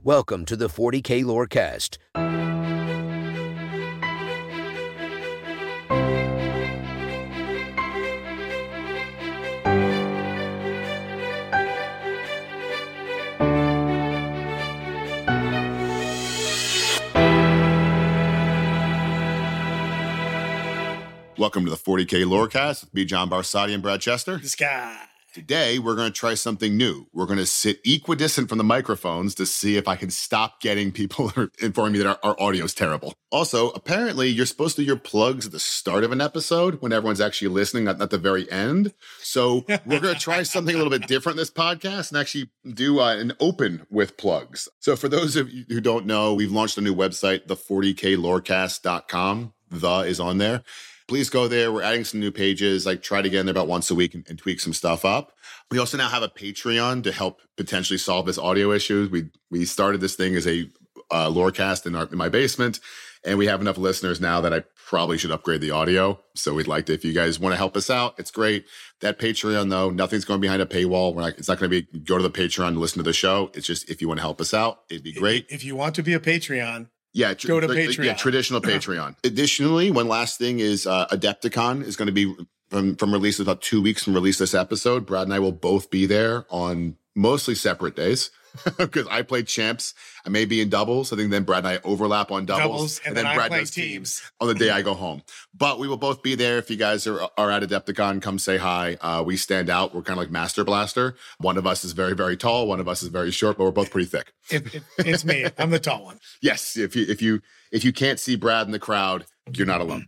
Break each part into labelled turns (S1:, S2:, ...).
S1: Welcome to the 40K Lorecast.
S2: Welcome to the 40K Lorecast with me, John Barsati, and Brad Chester.
S3: This guy.
S2: Today, we're going to try something new. We're going to sit equidistant from the microphones to see if I can stop getting people informing me that our audio is terrible. Also, apparently, you're supposed to do your plugs at the start of an episode when everyone's actually listening, not the very end. So we're going to try something a little bit different in this podcast and actually do an open with plugs. So for those of you who don't know, we've launched a new website, the40klorecast.com. The is on there. Please go there. We're adding some new pages. I try to get in there about once a week and tweak some stuff up. We also now have a Patreon to help potentially solve this audio issue. We started this thing as a Lorecast in my basement, and we have enough listeners now that I probably should upgrade the audio. So we'd like to, if you guys want to help us out, it's great. That Patreon, though, nothing's going behind a paywall. It's not going to be go to the Patreon to listen to the show. It's just if you want to help us out, it'd be great.
S3: If you want to be a Patreon,
S2: yeah,
S3: go to Patreon.
S2: Yeah, traditional Patreon. Additionally, one last thing is Adepticon is going to be from release about 2 weeks from release this episode. Brad and I will both be there on mostly separate days because I play champs. I may be in doubles. I think then Brad and I overlap on doubles
S3: and then
S2: Brad
S3: I
S2: does
S3: play teams
S2: on the day I go home. But we will both be there. If you guys are at Adepticon, come say hi. We stand out. We're kind of like Master Blaster. One of us is very, very tall. One of us is very short, but we're both pretty thick.
S3: It's me. I'm the tall one.
S2: Yes. If you can't see Brad in the crowd, you're not alone.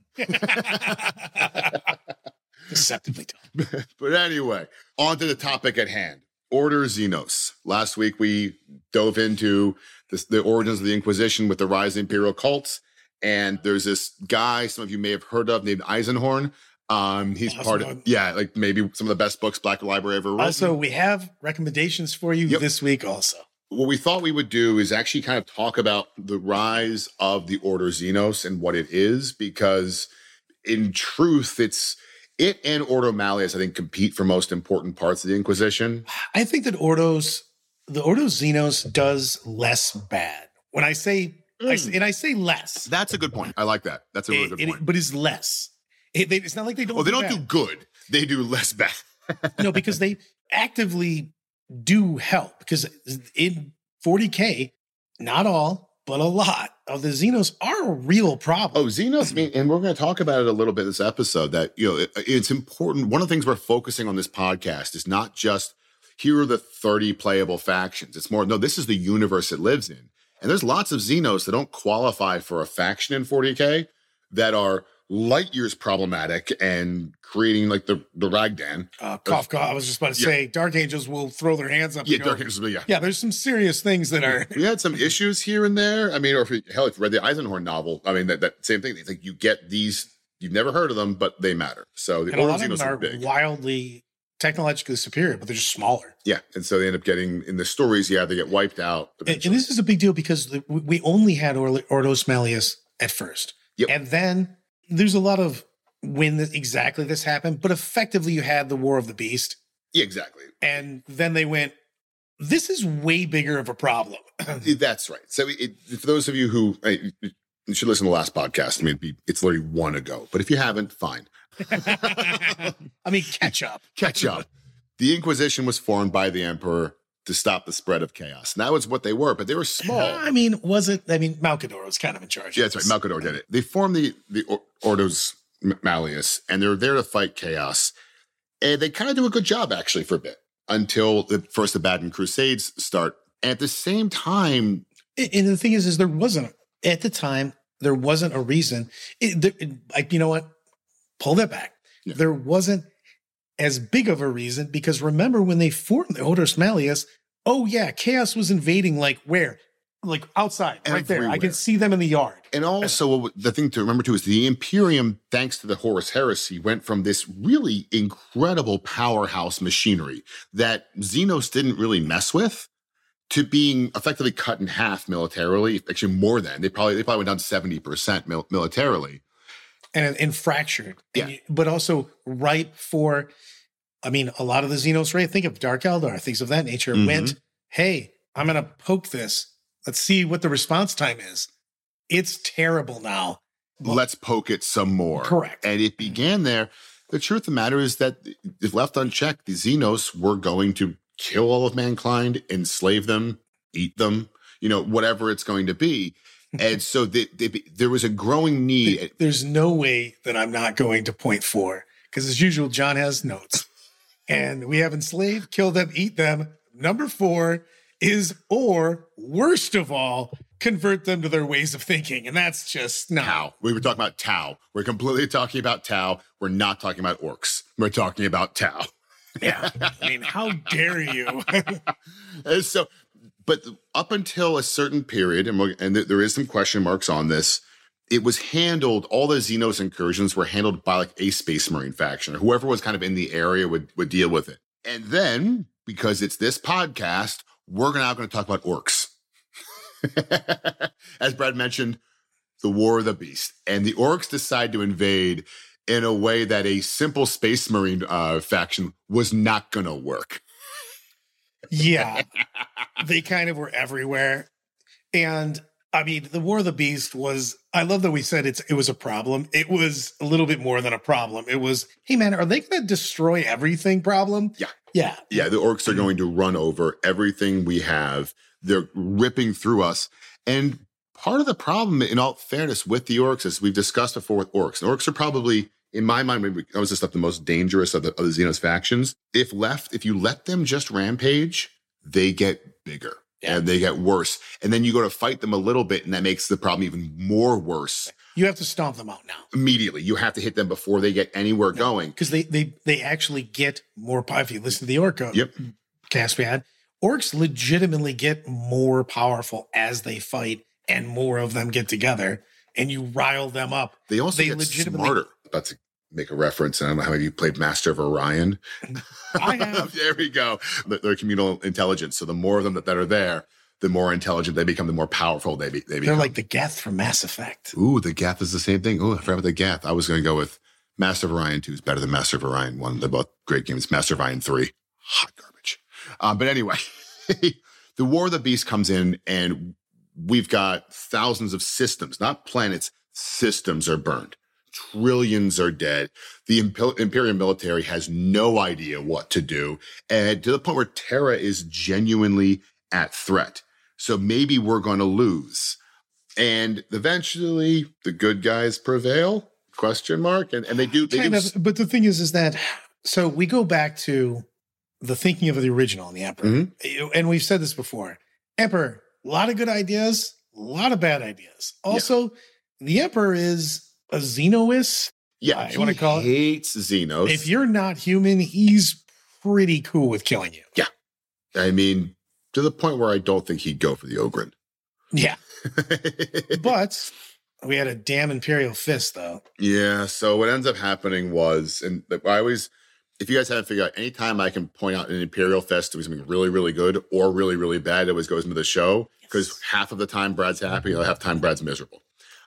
S3: Deceptively tall.
S2: But anyway, on to the topic at hand. Order Xenos. Last week, we dove into the origins of the Inquisition with the rise of imperial cults. And there's this guy some of you may have heard of named Eisenhorn. He's part of, like maybe some of the best books Black Library ever written.
S3: Also, we have recommendations for you this week also.
S2: What we thought we would do is actually kind of talk about the rise of the Order Xenos and what it is, because in truth, it and Ordo Malleus, I think, compete for most important parts of the Inquisition.
S3: I think that the Ordo Xenos does less bad. When I say, I say less.
S2: That's a good point. I like that. That's a really good point.
S3: But it's less. It's not like they don't.
S2: Well, they don't do good. They do less bad.
S3: No, because they actively do help. Because in 40K, not all, but a lot of the Xenos are a real problem.
S2: Oh, Xenos, and we're going to talk about it a little bit this episode, that, it's important. One of the things we're focusing on this podcast is not just, here are the 30 playable factions. It's more, no, this is the universe it lives in. And there's lots of Xenos that don't qualify for a faction in 40K that are light years problematic and creating like the Ragdan.
S3: Kafka, I was just about to say, Dark Angels will throw their hands up.
S2: Yeah, Dark Angels will,
S3: Yeah, there's some serious things that are...
S2: We had some issues here and there. I mean, or if you read the Eisenhorn novel, I mean, that same thing. It's like you get these, you've never heard of them, but they matter. So the Order Xenos are big.
S3: Wildly technologically superior, but they're just smaller.
S2: Yeah, and so they end up getting, in the stories, they get wiped out.
S3: And this is a big deal because we only had Ordos Malleus at first.
S2: Yep.
S3: And then there's a lot of when exactly this happened, but effectively you had the War of the Beast.
S2: Yeah, exactly.
S3: And then they went, this is way bigger of a problem.
S2: That's right. So for those of you who, you should listen to the last podcast. I mean, it's literally one ago, but if you haven't, fine.
S3: I mean, catch up.
S2: Catch up. The Inquisition was formed by the Emperor to stop the spread of chaos. And that was what they were, but they were small.
S3: Malcador was kind of in charge.
S2: Yeah, that's right. Malcador did it. They formed the Ordos Malleus, and they're there to fight chaos. And they kind of do a good job, actually, for a bit, until the Baden Crusades start. And at the same time...
S3: And the thing is there wasn't, at the time, there wasn't a reason. You know what? Pull that back. Yeah. There wasn't as big of a reason, because remember when they formed the Ordos Malleus, chaos was invading where? Like outside, right there. I can see them in the yard.
S2: And also, the thing to remember too is the Imperium, thanks to the Horus Heresy, went from this really incredible powerhouse machinery that Xenos didn't really mess with to being effectively cut in half militarily. Actually, more than they probably went down 70% militarily.
S3: And fractured,
S2: yeah.
S3: But also ripe for, a lot of the Xenos, right? Think of Dark Eldar, things of that nature, went, hey, I'm going to poke this Let's see what the response time is. It's terrible now.
S2: Let's poke it some more.
S3: Correct.
S2: And it began there. The truth of the matter is that if left unchecked, the Xenos were going to kill all of mankind, enslave them, eat them, whatever it's going to be. And so there was a growing need.
S3: There's no way that I'm not going to point 4, because as usual, John has notes. And we have enslaved, kill them, eat them. Number 4 is, or worst of all, convert them to their ways of thinking. And that's just no.
S2: Tau. We were talking about Tau. We're completely talking about Tau. We're not talking about orcs. We're talking about Tau.
S3: Yeah. I mean, how dare you?
S2: And so, but up until a certain period, and there is some question marks on this, it was handled, all the Xenos incursions were handled by like a Space Marine faction, or whoever was kind of in the area would deal with it. And then, because it's this podcast, we're now going to talk about orcs. As Brad mentioned, the War of the Beast. And the orcs decide to invade in a way that a simple Space Marine faction was not going to work.
S3: Yeah. They kind of were everywhere. And I mean, the War of the Beast was, I love that we said it was a problem. It was a little bit more than a problem. It was, hey man, are they going to destroy everything problem?
S2: Yeah.
S3: Yeah.
S2: Yeah, the orcs are going to run over everything we have. They're ripping through us. And part of the problem, in all fairness, with the orcs, as we've discussed before with orcs, and orcs are probably, in my mind, I was just the most dangerous of the Xenos factions. If you let them just rampage, they get bigger. Yeah. And they get worse. And then you go to fight them a little bit, and that makes the problem even more worse.
S3: You have to stomp them out now.
S2: Immediately. You have to hit them before they get anywhere going.
S3: Because they actually get more power. If you listen to the Orca cast we had, orcs legitimately get more powerful as they fight, and more of them get together, and you rile them up.
S2: They also get smarter. About to make a reference, and I don't know how many of you played Master of Orion.
S3: I have.
S2: There we go. They're communal intelligence. So the more of them that are there, the more intelligent they become, the more powerful they become.
S3: They're like the Geth from Mass Effect.
S2: Ooh, the Geth is the same thing. Ooh, I forgot about the Geth. I was going to go with Master of Orion 2 is better than Master of Orion 1. They're both great games. Master of Orion 3, hot garbage. But anyway, the War of the Beast comes in, and we've got thousands of systems, not planets, systems are burned. Trillions are dead. The Imperial military has no idea what to do. And to the point where Terra is genuinely at threat. So maybe we're going to lose. And eventually the good guys prevail? Question mark. And they do.
S3: But the thing is that, so we go back to the thinking of the original and the Emperor. Mm-hmm. And we've said this before. Emperor, a lot of good ideas, a lot of bad ideas. Also, the Emperor is a Xenoist.
S2: Yeah,
S3: you want to call it?
S2: Hates Xenos.
S3: If you're not human, he's pretty cool with killing you.
S2: Yeah. I mean, to the point where I don't think he'd go for the Ogryn.
S3: Yeah. But we had a damn Imperial fist, though.
S2: Yeah, so what ends up happening was, and I always, if you guys haven't figured out, anytime I can point out an Imperial fist doing something really, really good or really, really bad, it always goes into the show. Because half of the time Brad's happy, the other half of the time Brad's miserable.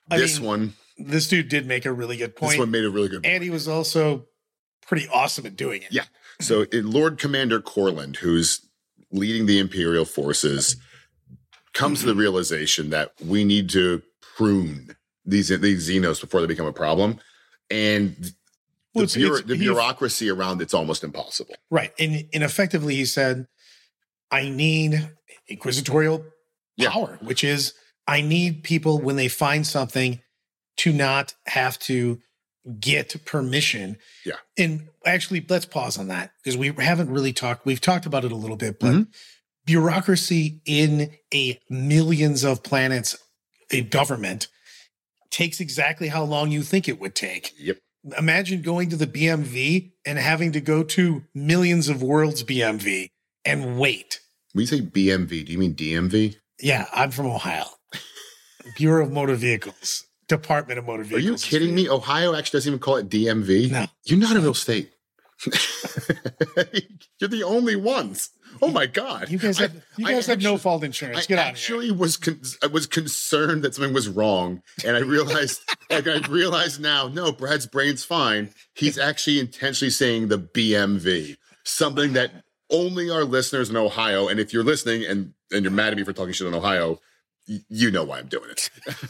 S2: This
S3: dude did make a really good point.
S2: This one made a really good point.
S3: And he was also pretty awesome at doing it.
S2: Yeah. So Lord Commander Corland, who's leading the Imperial forces, comes to the realization that we need to prune these Xenos before they become a problem. And the bureaucracy around it's almost impossible.
S3: Right. And effectively he said, I need inquisitorial power, which is I need people when they find something to not have to get permission.
S2: Yeah.
S3: And actually, let's pause on that because we haven't really we've talked about it a little bit, but bureaucracy in a millions of planets, a government takes exactly how long you think it would take.
S2: Yep.
S3: Imagine going to the BMV and having to go to millions of worlds BMV and wait.
S2: When you say BMV, do you mean DMV?
S3: Yeah, I'm from Ohio. Bureau of Motor Vehicles. Department of Motor Vehicles.
S2: Are you kidding me? Ohio actually doesn't even call it DMV?
S3: No.
S2: You're not a real state. You're the only ones. Oh my God.
S3: You guys have no fault insurance. Get out of here.
S2: I was concerned that something was wrong. And I realized now, no, Brad's brain's fine. He's actually intentionally saying the BMV, something that only our listeners in Ohio. And if you're listening and you're mad at me for talking shit on Ohio, You know why I'm doing it.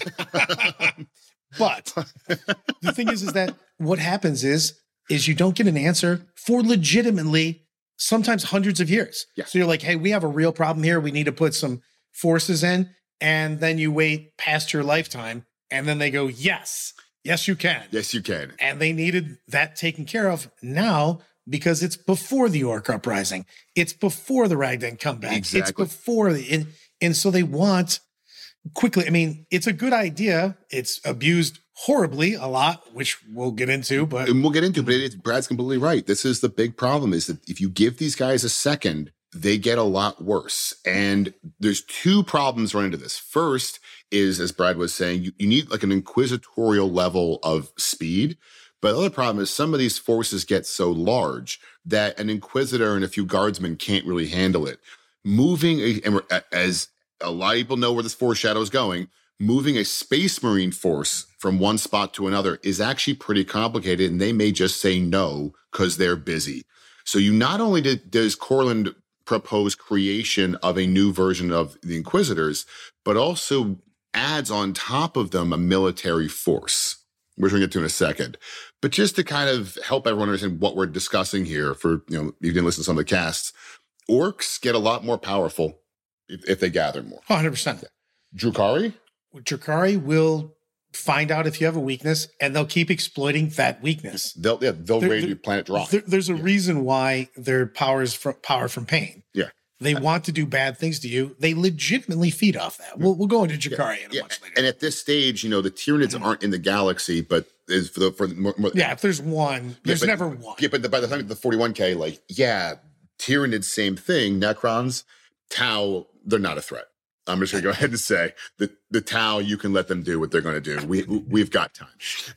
S3: But the thing is that what happens is you don't get an answer for legitimately sometimes hundreds of years.
S2: Yeah.
S3: So you're like, hey, we have a real problem here. We need to put some forces in. And then you wait past your lifetime. And then they go, yes, you can.
S2: Yes, you can.
S3: And they needed that taken care of now because it's before the Orc Uprising. It's before the Ragdan comeback.
S2: Exactly.
S3: It's before and so they want quickly. I mean, it's a good idea. It's abused horribly a lot, which we'll get into, but
S2: Brad's completely right. This is the big problem, is that if you give these guys a second, they get a lot worse. And there's two problems running into this. First is, as Brad was saying, you need like an inquisitorial level of speed. But the other problem is some of these forces get so large that an inquisitor and a few guardsmen can't really handle it. As a lot of people know where this foreshadow is going, moving a Space Marine force from one spot to another is actually pretty complicated, and they may just say no because they're busy. So you not only does Courland propose creation of a new version of the Inquisitors, but also adds on top of them a military force, which we're going to get to in a second. But just to kind of help everyone understand what we're discussing here, for you didn't listen to some of the casts, orcs get a lot more powerful if they gather more.
S3: 100%.
S2: Drukhari?
S3: Drukhari will find out if you have a weakness, and they'll keep exploiting that weakness.
S2: They'll raid your planet dry.
S3: There's a reason why their power from pain.
S2: Yeah.
S3: They want to do bad things to you. They legitimately feed off that. We'll go into Drukhari in a much later.
S2: And at this stage, the Tyranids aren't in the galaxy, but is
S3: if there's one, there's never one.
S2: Yeah, but by the time of the 41K, Tyranids, same thing. Necrons, Tau, they're not a threat. I'm just going to go ahead and say the Tau, you can let them do what they're going to do. We've got time.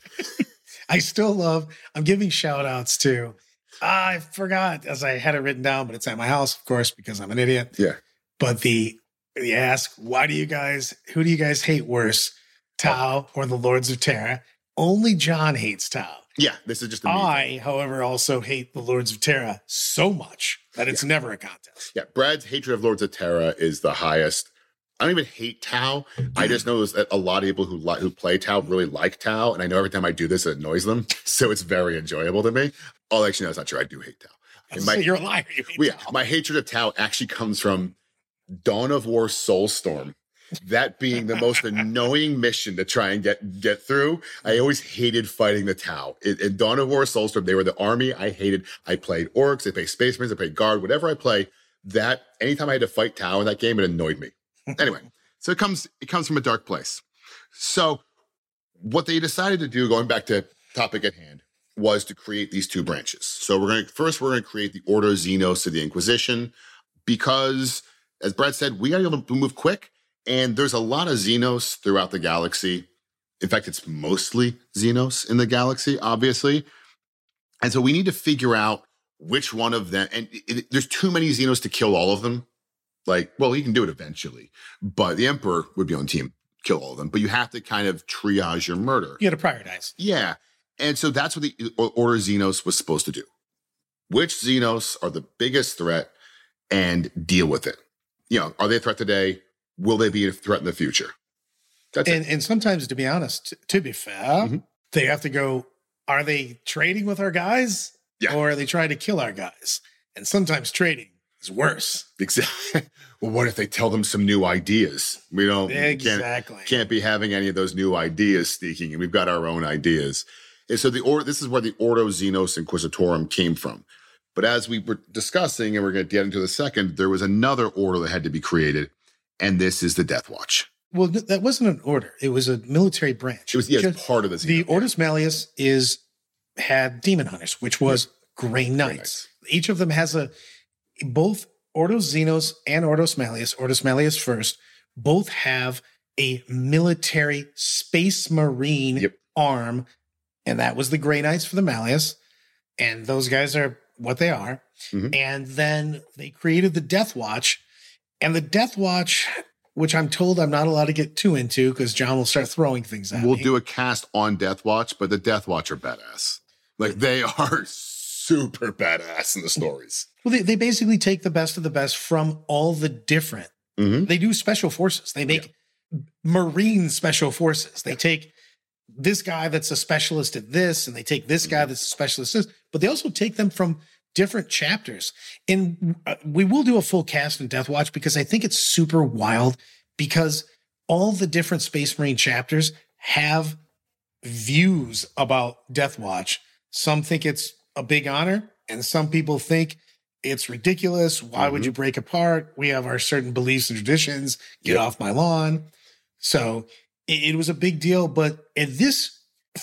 S3: I'm giving shout outs to, I forgot as I had it written down, but it's at my house, of course, because I'm an idiot.
S2: Yeah.
S3: But you ask, who do you guys hate worse, Tau or the Lords of Terra? Only John hates Tau.
S2: Yeah, this is just
S3: however, also hate the Lords of Terra so much that it's never a contest.
S2: Yeah, Brad's hatred of Lords of Terra is the highest. I don't even hate Tau. I just know that a lot of people who play Tau really like Tau, and I know every time I do this, it annoys them. So it's very enjoyable to me. Oh, actually, no, it's not true. I do hate Tau.
S3: You're a liar.
S2: My hatred of Tau actually comes from Dawn of War Soulstorm. That being the most annoying mission to try and get through. I always hated fighting the Tau. In Dawn of War Soulstorm, they were the army I hated. I played orcs, I played Space Marines, I played Guard, whatever I play. That anytime I had to fight Tau in that game, it annoyed me. Anyway, so it comes from a dark place. So what they decided to do, going back to topic at hand, was to create these two branches. So we're going to create the Ordo Xenos of the Inquisition, because, as Brad said, we got to be able to move quick, and there's a lot of Xenos throughout the galaxy. In fact, it's mostly Xenos in the galaxy, obviously. And so we need to figure out which one of them, and there's too many Xenos to kill all of them. He can do it eventually, but the Emperor would be on team, kill all of them. But you have to kind of triage your murder.
S3: You got to prioritize.
S2: Yeah. And so that's what the Order Xenos was supposed to do. Which Xenos are the biggest threat, and deal with it? Are they a threat today? Will they be a threat in the future?
S3: And sometimes, to be honest, to be fair, they have to go, are they trading with our guys?
S2: Yeah.
S3: Or are they trying to kill our guys? And sometimes trading is worse.
S2: Exactly. Well, what if they tell them some new ideas? We don't can't be having any of those new ideas sneaking, and we've got our own ideas. And so this is where the Ordo Xenos Inquisitorum came from. But as we were discussing, and we're going to get into the second, there was another order that had to be created, and this is the Death Watch.
S3: Well, that wasn't an order; it was a military branch.
S2: It was part of this.
S3: The Ordus Malleus had demon hunters, which was Grey Knights. Each of them has both Ordos Xenos and Ordus Malleus first, both have a military Space Marine arm, and that was the Grey Knights for the Malleus, and those guys are what they are. Mm-hmm. And then they created the Death Watch, and the Death Watch, which I'm told I'm not allowed to get too into because John will start throwing things at me.
S2: We'll do a cast on Death Watch, but the Death Watch are badass. They are super badass in the stories.
S3: Well, they basically take the best of the best from all the different. Mm-hmm. They do special forces. They make Marine Special Forces. They take this guy that's a specialist at this, and they take this guy that's a specialist at this, but they also take them from different chapters. And we will do a full cast in Death Watch because I think it's super wild because all the different Space Marine chapters have views about Death Watch. Some think it's a big honor, and some people think it's ridiculous. Why would you break apart? We have our certain beliefs and traditions. Get off my lawn. So it was a big deal. But this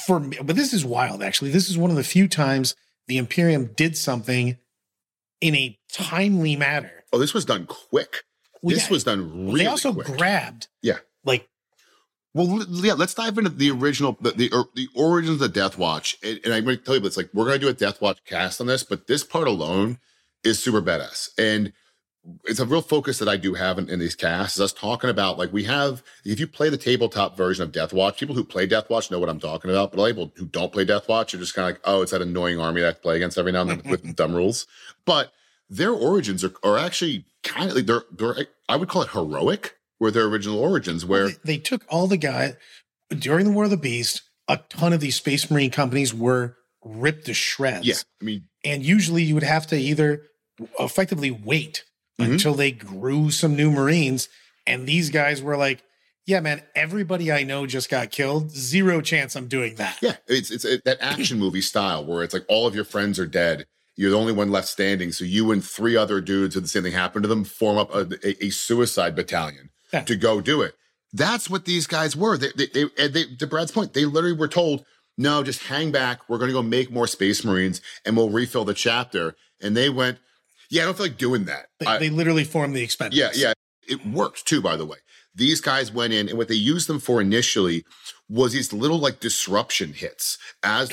S3: is wild, actually. This is one of the few times the Imperium did something in a timely manner.
S2: Oh, this was done quick. This was done really
S3: They also
S2: quick.
S3: grabbed.
S2: Yeah.
S3: Like,
S2: well, yeah, let's dive into the original, the origins of the Death Watch. And I'm going to tell you, it's like, we're going to do a Death Watch cast on this, but this part alone is super badass. And it's a real focus that I do have in these casts, is us talking about, like, we have, if you play the tabletop version of Death Watch, people who play Death Watch know what I'm talking about, but people who don't play Death Watch are just kind of like, oh, it's that annoying army that I play against every now and then with dumb rules. But their origins are actually kind of like, they're I would call it heroic, were their original origins, where
S3: they took all the guys during the War of the Beast. A ton of these Space Marine companies were ripped to shreds.
S2: Yeah, I mean,
S3: and usually you would have to either effectively wait until they grew some new Marines. And these guys were like, yeah, man, everybody I know just got killed. Zero chance I'm doing that.
S2: Yeah, it's that action movie style where it's like all of your friends are dead. You're the only one left standing. So you and 3 other dudes who the same thing happened to them form up a suicide battalion to go do it. That's what these guys were. They, to Brad's point, they literally were told, no, just hang back. We're going to go make more Space Marines and we'll refill the chapter. And they went, yeah, I don't feel like doing that.
S3: They literally formed the Expendables.
S2: Yeah. It worked too, by the way. These guys went in, and what they used them for initially was these little like disruption hits as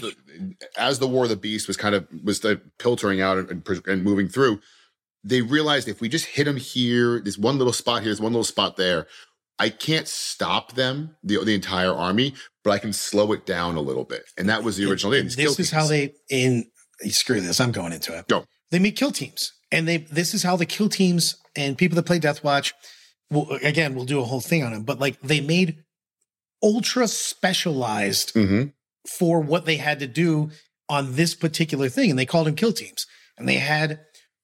S2: the War of the Beast was filtering out and moving through. They realized if we just hit them here, there's one little spot here, there's one little spot there. I can't stop them, the entire army, but I can slow it down a little bit. And that was the original idea.
S3: This is how screw this, I'm going into it.
S2: Go.
S3: They made kill teams. And this is how the kill teams and people that play Death Watch, we'll do a whole thing on them, but like they made ultra specialized for what they had to do on this particular thing. And they called them kill teams. And they had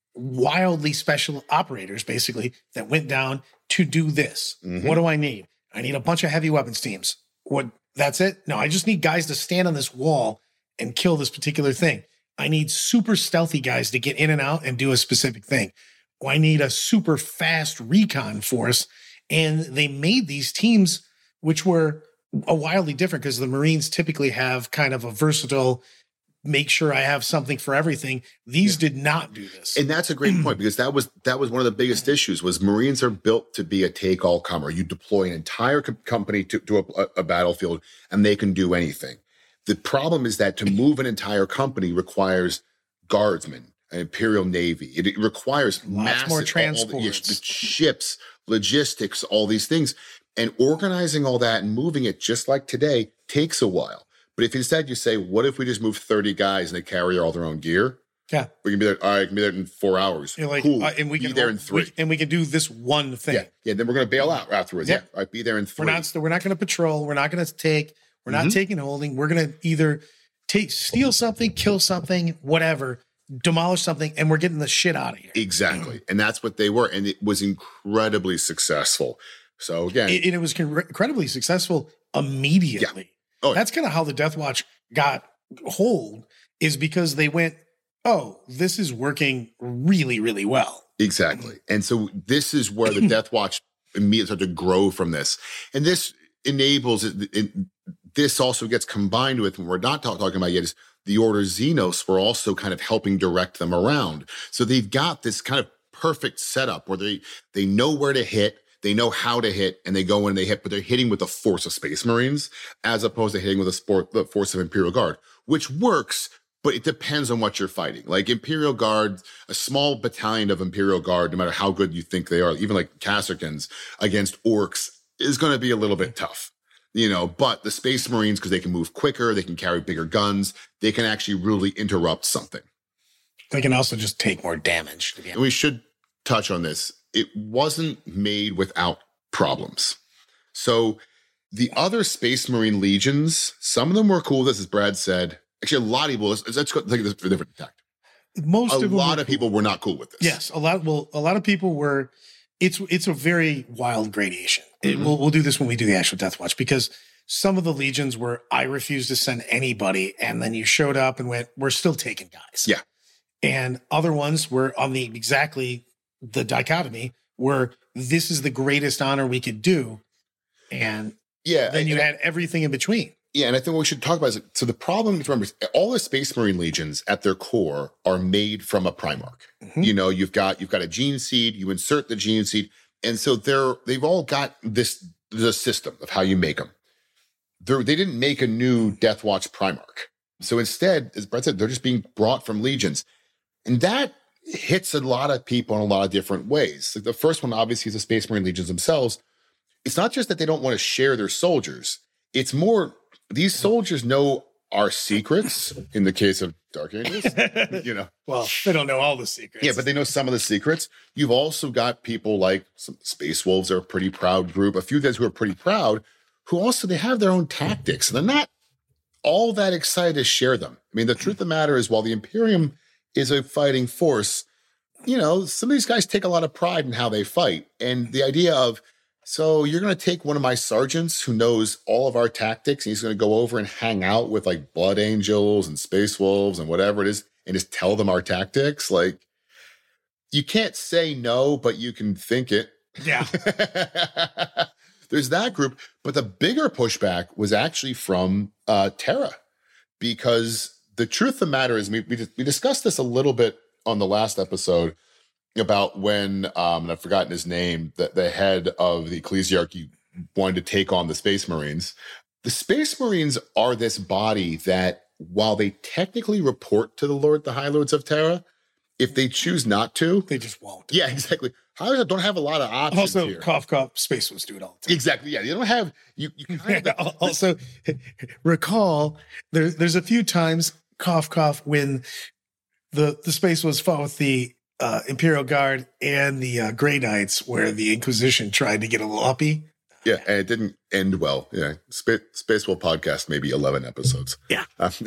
S3: wildly special operators, basically, that went down to do this. What do I need? I need a bunch of heavy weapons teams. That's it? No, I just need guys to stand on this wall and kill this particular thing. I need super stealthy guys to get in and out and do a specific thing. I need a super fast recon force. And they made these teams, which were wildly different because the Marines typically have kind of a versatile, make sure I have something for everything. These did not do this.
S2: And that's a great point, because that was one of the biggest issues was Marines are built to be a take-all comer. You deploy an entire company to a battlefield and they can do anything. The problem is that to move an entire company requires guardsmen, an Imperial Navy. It requires massive,
S3: more transports,
S2: the ships, logistics, all these things. And organizing all that and moving it just like today takes a while. But if instead you say, what if we just move 30 guys and they carry all their own gear?
S3: Yeah.
S2: We can be there. All right, I can be there in 4 hours.
S3: You're like,
S2: cool.
S3: And we
S2: be
S3: can
S2: there in 3.
S3: And we can do this one thing.
S2: Yeah. Then we're going to bail out afterwards.
S3: Yeah.
S2: All right, be there in 3.
S3: We're not going to patrol. We're not going to take. We're not taking holding. We're going to either steal something, kill something, whatever, demolish something, and we're getting the shit out of here.
S2: Exactly. And that's what they were. And it was incredibly successful. So again.
S3: It was incredibly successful immediately.
S2: Yeah. Oh,
S3: that's kind of how the Death Watch got hold, is because they went, oh, this is working really, really well.
S2: Exactly. And so this is where the Death Watch immediately started to grow from this. And this enables it. This also gets combined with, what we're not talking about yet, is the Order Xenos were also kind of helping direct them around. So they've got this kind of perfect setup where they know where to hit, they know how to hit, and they go in and they hit, but they're hitting with a force of Space Marines as opposed to hitting with the force of Imperial Guard, which works, but it depends on what you're fighting. Like Imperial Guard, a small battalion of Imperial Guard, no matter how good you think they are, even like Kasrkins against orcs, is going to be a little bit tough. But the Space Marines, because they can move quicker, they can carry bigger guns, they can actually really interrupt something.
S3: They can also just take more damage.
S2: And we should touch on this. It wasn't made without problems. So the other Space Marine legions, some of them were cool. This, as Brad said. Actually, a lot of people. Let's go take this for a different tact.
S3: Most of
S2: a lot of people were not cool with this.
S3: Yes, a lot. Well, a lot of people were. It's a very wild gradation. We'll do this when we do the actual Death Watch, because some of the legions were, I refuse to send anybody, and then you showed up and went, we're still taking guys.
S2: Yeah.
S3: And other ones were on the dichotomy where this is the greatest honor we could do, and then you had everything in between.
S2: Yeah, and I think what we should talk about is, so the problem to remember is all the Space Marine legions at their core are made from a Primarch. Mm-hmm. You've got a gene seed, you insert the gene seed, and so they've all got the system of how you make them. They didn't make a new Death Watch Primarch. So instead, as Brett said, they're just being brought from legions. And that hits a lot of people in a lot of different ways. Like the first one, obviously, is the Space Marine legions themselves. It's not just that they don't want to share their soldiers. It's more, these soldiers know our secrets in the case of Dark Angels,
S3: Well, they don't know all the secrets.
S2: Yeah, but they know some of the secrets. You've also got people like some Space Wolves are a pretty proud group. A few of those who are pretty proud, who also, they have their own tactics. And they're not all that excited to share them. I mean, the truth of the matter is, while the Imperium is a fighting force, some of these guys take a lot of pride in how they fight. And the idea of, so you're going to take one of my sergeants who knows all of our tactics, and he's going to go over and hang out with like Blood Angels and Space Wolves and whatever it is, and just tell them our tactics. Like, you can't say no, but you can think it.
S3: Yeah.
S2: There's that group. But the bigger pushback was actually from Terra, because the truth of the matter is, we discussed this a little bit on the last episode about when, and I've forgotten his name, the head of the Ecclesiarchy wanted to take on the Space Marines. The Space Marines are this body that, while they technically report to the High Lords of Terra, if they choose not to,
S3: they just won't.
S2: Yeah, exactly. High Lords don't have a lot of options
S3: also,
S2: here.
S3: Cough, Space Wolves do it all the time.
S2: Exactly. Yeah, you don't have you kind of
S3: also recall there's a few times, cough, when the Space Wolves fought with the Imperial Guard and the Grey Knights, where the Inquisition tried to get a little uppy.
S2: Yeah, and it didn't end well. Yeah, Space Wolf podcast, maybe 11 episodes.
S3: Yeah.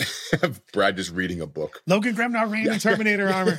S2: Brad just reading a book.
S3: Logan Gremnar ran in Terminator armor.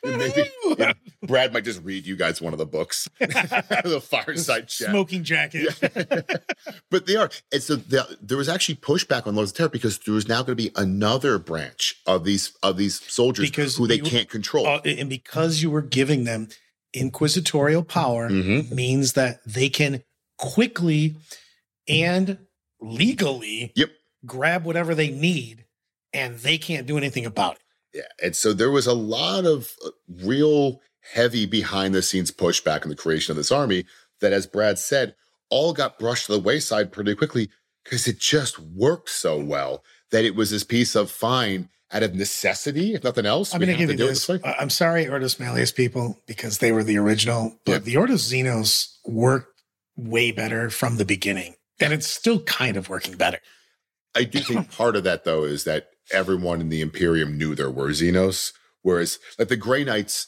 S2: Maybe Brad might just read you guys one of the books. The fireside chat.
S3: Smoking jacket.
S2: Yeah. But they are. And so there was actually pushback on Lords of Terror, because there was now going to be another branch of these soldiers who they can't control.
S3: And because you were giving them inquisitorial power, means that they can quickly and legally grab whatever they need, and they can't do anything about it.
S2: Yeah. And so there was a lot of real heavy behind the scenes pushback in the creation of this army that, as Brad said, all got brushed to the wayside pretty quickly, because it just worked so well that it was this piece of fine out of necessity, if nothing else.
S3: I'm going to give you this. I'm sorry, Ordos Malleus people, because they were the original, but the Ordos Xenos worked way better from the beginning, and it's still kind of working better.
S2: I do think part of that, though, is that everyone in the Imperium knew there were Xenos, whereas like the Grey Knights.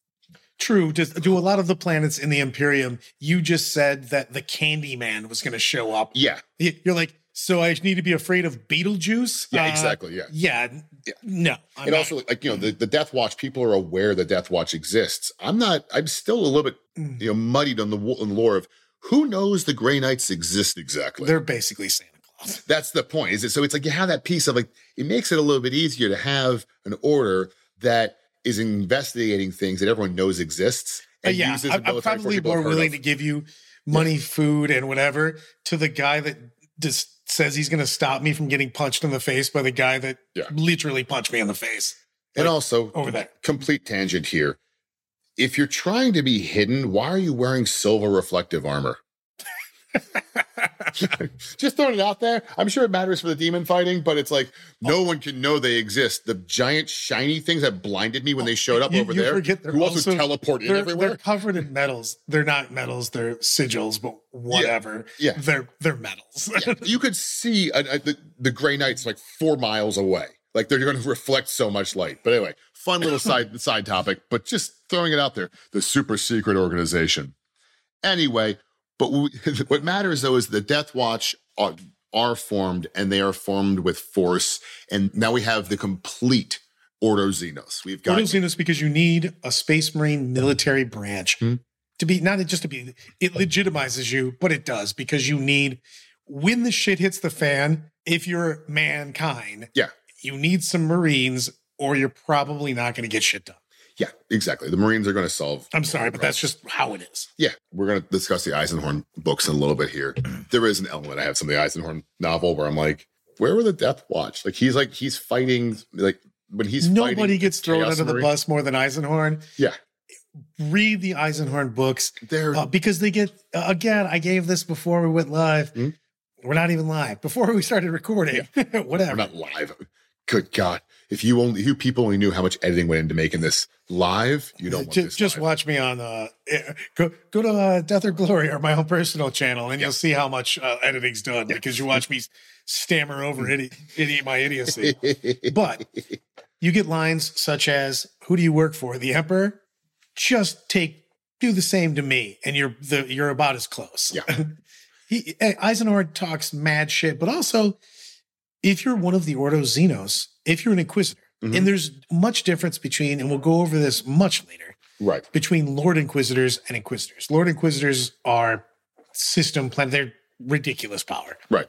S3: True, to do a lot of the planets in the Imperium, you just said that the Candyman was going to show up.
S2: Yeah.
S3: You're like, so I need to be afraid of Beetlejuice?
S2: Yeah, exactly. Yeah.
S3: No.
S2: I'm not. Also, like, the Death Watch, people are aware the Death Watch exists. I'm still a little bit, muddied on the lore of who knows the Grey Knights exist exactly.
S3: They're basically Santa Claus.
S2: That's the point. So it's like you have that piece of like, it makes it a little bit easier to have an order that is investigating things that everyone knows exists. And uses
S3: I'm probably more willing to give you money, food, and whatever to the guy that just says he's going to stop me from getting punched in the face by the guy that literally punched me in the face.
S2: And also,
S3: over there. Complete
S2: tangent here. If you're trying to be hidden, why are you wearing silver reflective armor? Just throwing it out there. I'm sure it matters for the demon fighting, but it's like no one can know they exist. The giant shiny things that blinded me when they showed up over there, who also teleport in everywhere.
S3: They're covered in metals. They're not metals. They're sigils, but whatever.
S2: Yeah.
S3: They're metals.
S2: You could see the Grey Knights like 4 miles away. Like they're going to reflect so much light. But anyway, fun little side topic, but just throwing it out there. The super secret organization. Anyway, But what matters, though, is the Death Watch are formed, and they are formed with force. And now we have the complete Ordo Xenos. We've got
S3: Ordo Xenos because you need a Space Marine military branch to be, not just to be, it legitimizes you, but it does, because you need, when the shit hits the fan, if you're mankind, you need some Marines, or you're probably not going to get shit done.
S2: Yeah, exactly. The Marines are going to solve.
S3: I'm sorry, but that's just how it is.
S2: Yeah, we're going to discuss the Eisenhorn books in a little bit here. There is an element I have some of the Eisenhorn novel where I'm like, where were the Death Watch? Like he's fighting, like when he's
S3: nobody
S2: fighting
S3: gets thrown
S2: Chaos
S3: under the
S2: Marine.
S3: bus more than Eisenhorn.
S2: Yeah,
S3: read the Eisenhorn books.
S2: They're
S3: because they get again. I gave this before we went live. We're not even live. Before we started recording, whatever.
S2: We're not live. Good God. If you people only knew how much editing went into making this live, you don't want this
S3: just
S2: live.
S3: watch me on go to Death or Glory or my own personal channel, and you'll see how much editing's done because you watch me stammer over my idiocy. But you get lines such as, "Who do you work for? The Emperor? Just do the same to me, and you're about as close."
S2: Yeah.
S3: Eisenhorn talks mad shit, but also, if you're one of the Ordo Xenos, if you're an Inquisitor, and there's much difference between, and we'll go over this much later,
S2: right,
S3: between Lord Inquisitors and Inquisitors. Lord Inquisitors are system plan; they're ridiculous power.
S2: Right.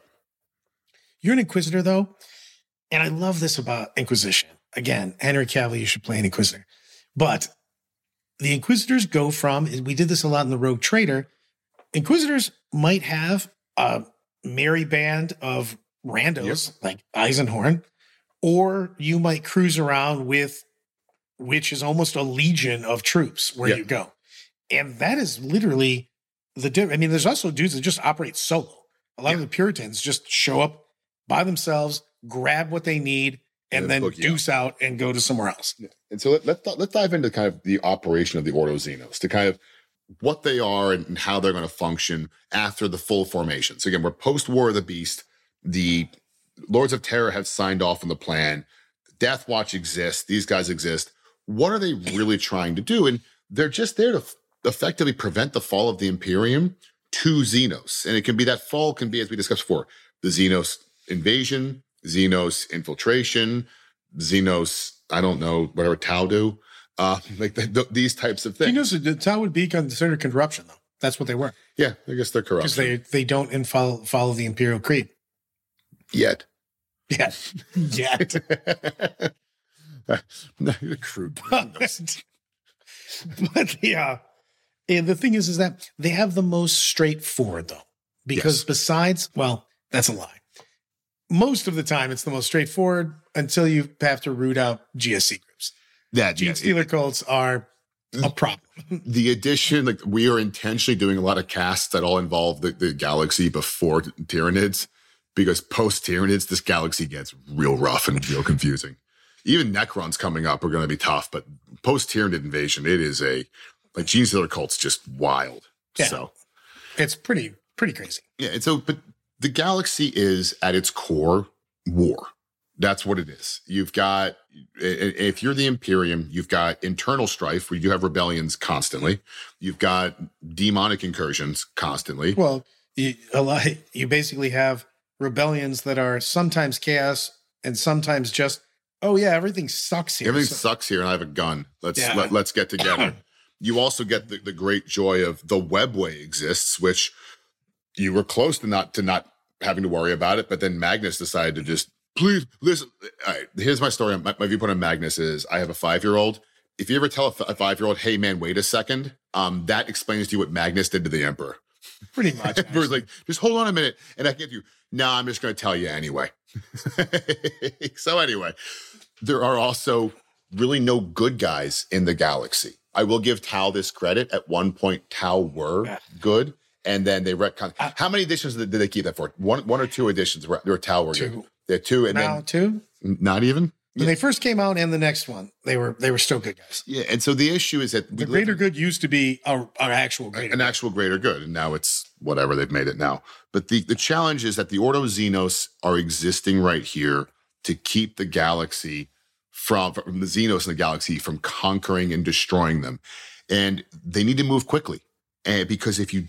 S3: You're an Inquisitor, though, and I love this about Inquisition. Again, Henry Cavill, you should play an Inquisitor. But the Inquisitors go from, and we did this a lot in the Rogue Trader, Inquisitors might have a merry band of randos like Eisenhorn, or you might cruise around with, which is almost a legion of troops where you go. And that is literally the difference. I mean, there's also dudes that just operate solo. A lot of the Puritans just show up by themselves, grab what they need, and then deuce out and go to somewhere else.
S2: Yeah. And so let's dive into kind of the operation of the Ordo Xenos, to kind of what they are and how they're going to function after the full formation. So again, we're post-War of the Beast. The Lords of Terror have signed off on the plan. Death Watch exists. These guys exist. What are they really trying to do? And they're just there to effectively prevent the fall of the Imperium to Xenos. And it can be, that fall can be, as we discussed before, the Xenos invasion, Xenos infiltration, Xenos, I don't know, whatever Tau do. Like these types of things.
S3: The Tau would be considered corruption, though. That's what they were.
S2: Yeah, I guess they're corrupt.
S3: Because they don't follow the Imperial Creed.
S2: Yet.
S3: Yeah. Yet.
S2: The crude.
S3: But and the thing is that they have the most straightforward, though. Because besides, well, that's a lie. Most of the time, it's the most straightforward until you have to root out GSC groups. Gene Stealer cults are a problem.
S2: The addition, like we are intentionally doing a lot of casts that all involve the galaxy before Tyranids, because post Tyranids, this galaxy gets real rough and real confusing. Even Necrons coming up are going to be tough, but post Tyranid invasion, it is like Gene Stealer cult's just wild.
S3: Yeah.
S2: So
S3: it's pretty crazy.
S2: Yeah, and so, but the galaxy is at its core war. That's what it is. You've got, if you're the Imperium, you've got internal strife where you have rebellions constantly. You've got demonic incursions constantly.
S3: Well, you basically have rebellions that are sometimes chaos and sometimes just, oh yeah, everything sucks here.
S2: Everything sucks here, and I have a gun. Let's get together. You also get the great joy of the Webway exists, which you were close to not having to worry about it, but then Magnus decided to just, please listen. All right, here's my story. My viewpoint on Magnus is, I have a 5-year-old. If you ever tell a 5-year-old, hey man, wait a second, that explains to you what Magnus did to the Emperor.
S3: Pretty much.
S2: Emperor's like, just hold on a minute, and I can give you, no, I'm just going to tell you anyway. So anyway, there are also really no good guys in the galaxy. I will give Tau this credit. At one point, Tau were good, and then they retcon. How many editions did they keep that for? One or two editions where Tau were good? They're two, and
S3: now
S2: then
S3: two?
S2: Not even?
S3: When they first came out and the next one, they were still good guys.
S2: Yeah, and so the issue is that
S3: the greater good used to be our actual
S2: greater good, and now it's whatever they've made it now. But the challenge is that the Ordo Xenos are existing right here to keep the galaxy from the Xenos and the galaxy from conquering and destroying them. And they need to move quickly. And because if you don't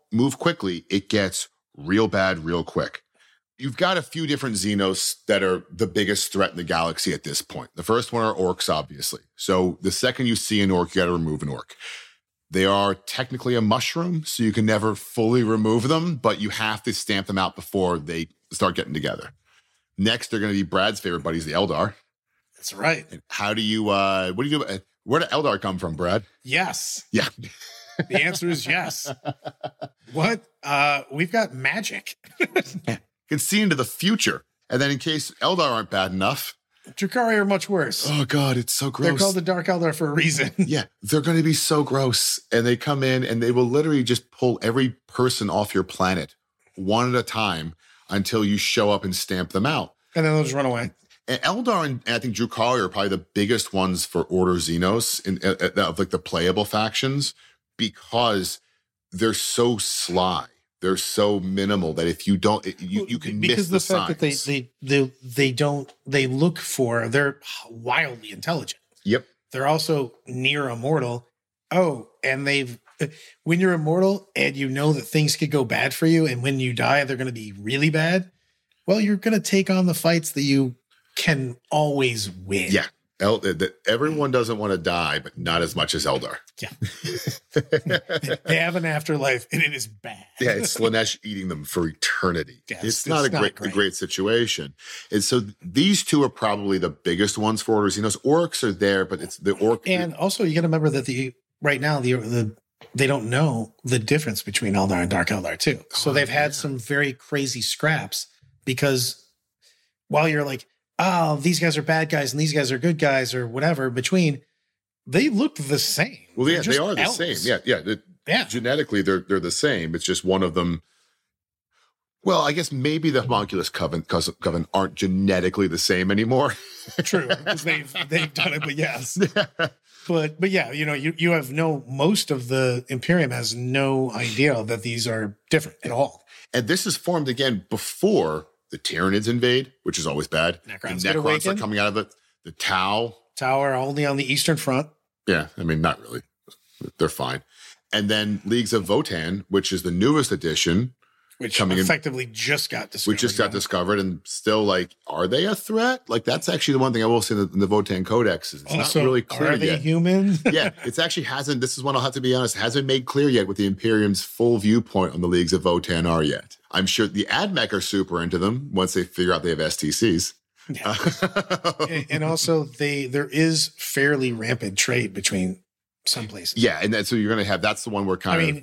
S2: move quickly, it gets real bad real quick. You've got a few different Xenos that are the biggest threat in the galaxy at this point. The first one are orcs, obviously. So the second you see an orc, you got to remove an orc. They are technically a mushroom, so you can never fully remove them, but you have to stamp them out before they start getting together. Next, they're going to be Brad's favorite buddies, the Eldar.
S3: That's right.
S2: And how do you, what do you do? Where did Eldar come from, Brad?
S3: Yes.
S2: Yeah.
S3: The answer is yes. What? We've got magic.
S2: Can see into the future. And then in case Eldar aren't bad enough,
S3: Drukhari are much worse.
S2: Oh, God, it's so gross.
S3: They're called the Dark Eldar for a reason.
S2: Yeah, they're going to be so gross. And they come in and they will literally just pull every person off your planet one at a time until you show up and stamp them out.
S3: And then they'll just run away.
S2: And Eldar and I think Drukhari are probably the biggest ones for Order Xenos of like the playable factions because they're so sly. They're so minimal that if you don't, you can miss the signs.
S3: Because the fact that they look for, they're wildly intelligent.
S2: Yep.
S3: They're also near immortal. Oh, and when you're immortal and you know that things could go bad for you, and when you die, they're going to be really bad. Well, you're going to take on the fights that you can always win.
S2: Yeah. Everyone doesn't want to die, but not as much as Eldar.
S3: Yeah. They have an afterlife, and it is bad.
S2: Yeah, it's Slaanesh eating them for eternity.
S3: Yes,
S2: it's not a great situation. And so these two are probably the biggest ones for Order Xenos. Orcs are there, but it's the orc.
S3: And also, you got to remember that right now they don't know the difference between Eldar and Dark Eldar too. So they've had some very crazy scraps because while you're like, oh, these guys are bad guys and these guys are good guys or whatever between, they look the same.
S2: Well, yeah, they are the same. Yeah. Genetically, they're the same. It's just one of them. Well, I guess maybe the Homunculus Coven aren't genetically the same anymore.
S3: True, because they've done it, but yes. But yeah, you have most of the Imperium has no idea that these are different at all.
S2: And this is formed again before the Tyranids invade, which is always bad.
S3: Necrons
S2: the Necrons are coming out of it. The Tau
S3: are only on the Eastern Front.
S2: Yeah, I mean, not really. They're fine. And then Leagues of Votann, which is the newest edition.
S3: Which effectively just got discovered.
S2: Which just got discovered and still like, are they a threat? Like, that's actually the one thing I will say in the Votann Codex is it's
S3: also,
S2: not really clear yet.
S3: Are they human?
S2: Yeah, it's actually hasn't, this is one I'll have to be honest, hasn't been made clear yet what the Imperium's full viewpoint on the Leagues of Votann are yet. I'm sure the AdMech are super into them once they figure out they have STCs.
S3: Yeah. And also there is fairly rampant trade between some places.
S2: Yeah, and so you're going to have, that's the one where and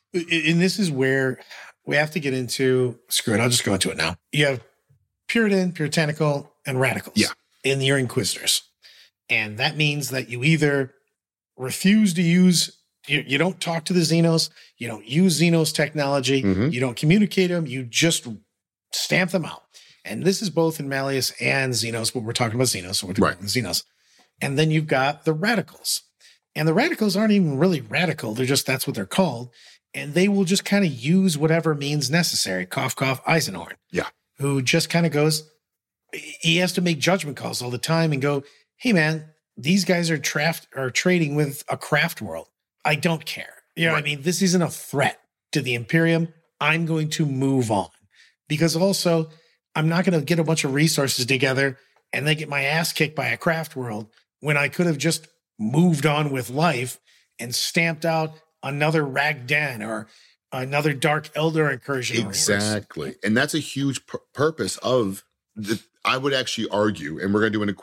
S3: this is where we have to get into, screw it, I'll just go into it now. You have Puritan, Puritanical, and Radicals in your Inquisitors. And that means that you either refuse to use, you don't talk to the Xenos, you don't use Xenos technology, you don't communicate them, you just stamp them out. And this is both in Malleus and Xenos, but we're talking about Xenos, so we're talking about Xenos. And then you've got the Radicals. And the Radicals aren't even really radical, they're just, that's what they're called. And they will just kind of use whatever means necessary. Cough, cough, Eisenhorn.
S2: Yeah.
S3: Who just kind of goes, he has to make judgment calls all the time and go, hey, man, these guys are trading with a craft world. I don't care. You know what I mean? This isn't a threat to the Imperium. I'm going to move on. Because also, I'm not going to get a bunch of resources together and then get my ass kicked by a craft world when I could have just moved on with life and stamped out another Ragdan or another Dark Eldar incursion.
S2: Exactly. And that's a huge purpose of I would actually argue, and we're going to do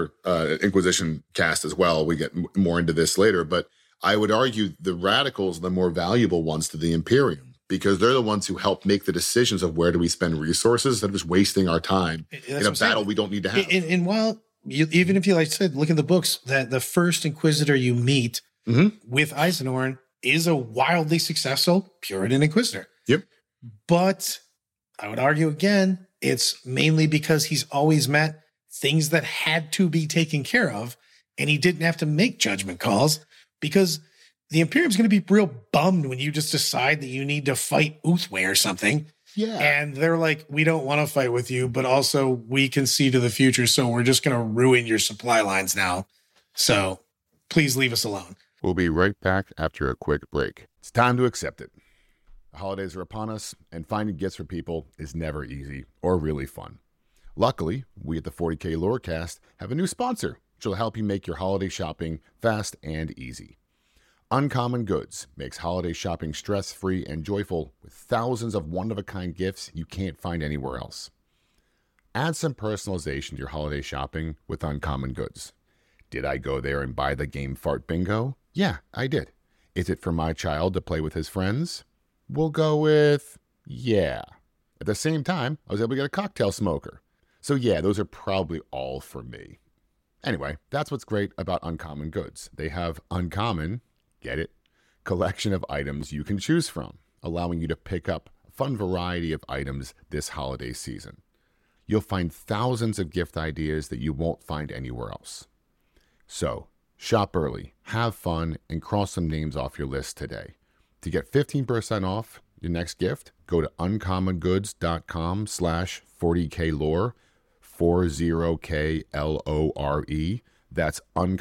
S2: an Inquisition cast as well. We get more into this later, but I would argue the Radicals are the more valuable ones to the Imperium because they're the ones who help make the decisions of where do we spend resources instead of just wasting our time in a battle we don't need to have.
S3: And while even if you, like I said, look in the books, that the first Inquisitor you meet with Eisenhorn is a wildly successful Puritan Inquisitor.
S2: Yep.
S3: But I would argue again, it's mainly because he's always met things that had to be taken care of, and he didn't have to make judgment calls because the Imperium's going to be real bummed when you just decide that you need to fight Uthway or something.
S2: Yeah.
S3: And they're like, we don't want to fight with you, but also we can see to the future, so we're just going to ruin your supply lines now. So please leave us alone.
S2: We'll be right back after a quick break. It's time to accept it.
S4: The holidays are upon us, and finding gifts for people is never easy or really fun. Luckily, we at the 40K Lorecast have a new sponsor, which will help you make your holiday shopping fast and easy. Uncommon Goods makes holiday shopping stress-free and joyful with thousands of one-of-a-kind gifts you can't find anywhere else. Add some personalization to your holiday shopping with Uncommon Goods. Did I go there and buy the game Fart Bingo? Yeah, I did. Is it for my child to play with his friends? We'll go with, yeah. At the same time, I was able to get a cocktail smoker. So yeah, those are probably all for me. Anyway, that's what's great about Uncommon Goods. They have uncommon, get it, collection of items you can choose from, allowing you to pick up a fun variety of items this holiday season. You'll find thousands of gift ideas that you won't find anywhere else. So, shop early, have fun, and cross some names off your list today. To get 15% off your next gift, go to uncommongoods.com/40klore, 40klore. That's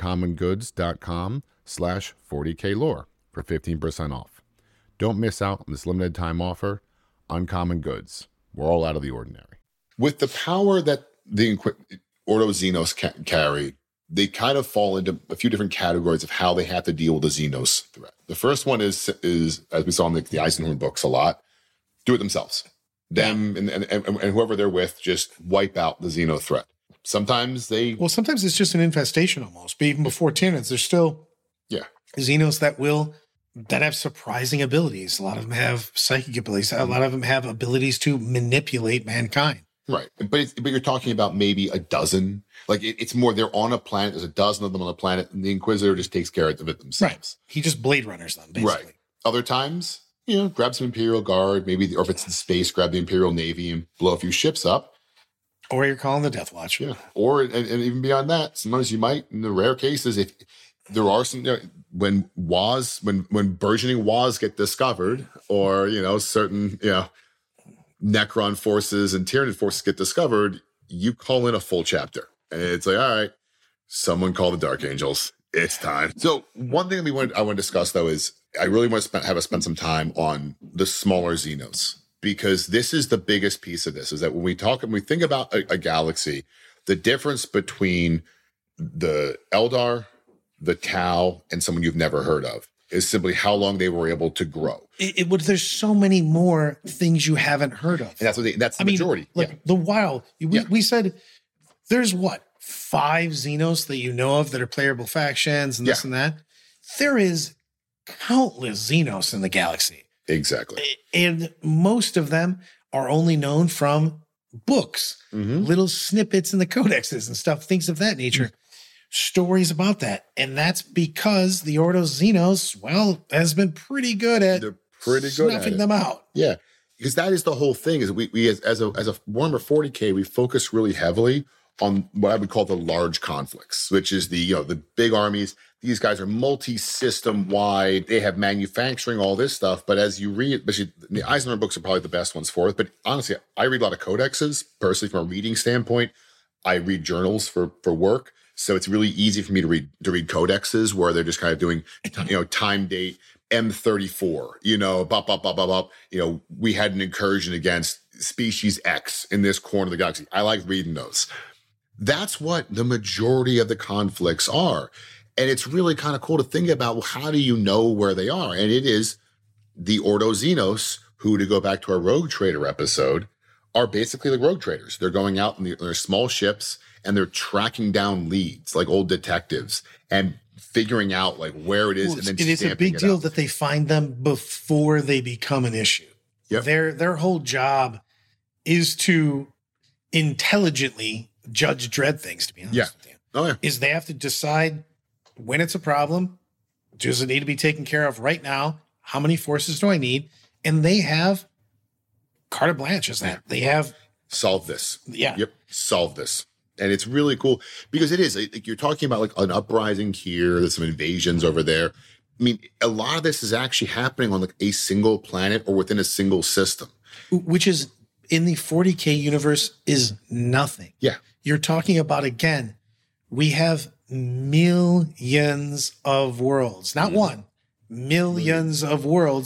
S4: uncommongoods.com/40klore for 15% off. Don't miss out on this limited time offer. Uncommon Goods. We're all out of the ordinary.
S2: With the power that the Ordo Xenos carry, they kind of fall into a few different categories of how they have to deal with the Xenos threat. The first one is as we saw in the Eisenhorn books a lot, do it themselves. Them and whoever they're with just wipe out the Xeno threat. Sometimes sometimes it's just an infestation almost. But even before Tyranids, there's still Xenos that have surprising abilities. A lot of them have psychic abilities. A lot of them have abilities to manipulate mankind. Right. But you're talking about maybe a dozen. Like it's more, they're on a planet. There's a dozen of them on a planet, and the Inquisitor just takes care of it themselves. Right. He just Blade Runners them, basically. Right. Other times, grab some Imperial Guard, maybe, or if it's in space, grab the Imperial Navy and blow a few ships up. Or you're calling the Death Watch. Yeah. Or, and even beyond that, sometimes you might, in the rare cases, if there are some, when burgeoning Waz get discovered, or, certain, Necron forces and Tyranid forces get discovered, you call in a full chapter. And it's like, all right, someone call the Dark Angels. It's time. So one thing I want to discuss, though, is I really want to have us spend some time on the smaller Xenos, because this is the biggest piece of this, is that when we think about a galaxy, the difference between the Eldar, the Tau, and someone you've never heard of is simply how long they were able to grow. There's so many more things you haven't heard of. And that's the majority. The Wild. We said there's 5 Xenos that you know of that are playable factions and this and that. There is countless Xenos in the galaxy. Exactly. And most of them are only known from books, little snippets in the codexes and stuff, things of that nature. Stories about that. And that's because the Ordo Xenos, has been pretty good at snuffing them out. Yeah. Because that is the whole thing, is we as a Warhammer 40K, we focus really heavily on what I would call the large conflicts, which is the big armies. These guys are multi-system wide. They have manufacturing, all this stuff. But as you read, especially the Eisenhower books are probably the best ones for it. But honestly, I read a lot of codexes, personally, from a reading standpoint. I read journals for work. So it's really easy for me to read codexes where they're just kind of doing, time date, M34, bop, bop, bop, bop, bop. We had an incursion against species X in this corner of the galaxy. I like reading those. That's what the majority of the conflicts are. And it's really kind of cool to think about, how do you know where they are? And it is the Ordo Xenos, who, to go back to our Rogue Trader episode, are basically the rogue traders. They're going out in their small ships, and they're tracking down leads like old detectives and figuring out where it is. And then it's a big deal that they find them before they become an issue. Yep. Their whole job is to intelligently judge dread things, to be honest with you. Oh, yeah. Is they have to decide when it's a problem. Does it need to be taken care of right now? How many forces do I need? And they have carte blanche as that. They have solve this. Yeah. Yep. Solve this. And it's really cool because it is you're talking about an uprising here. There's some invasions over there. I mean, a lot of this is actually happening on a single planet or within a single system, which is in the 40K universe is nothing. Yeah. You're talking about, again, we have millions of worlds, not one, millions of worlds.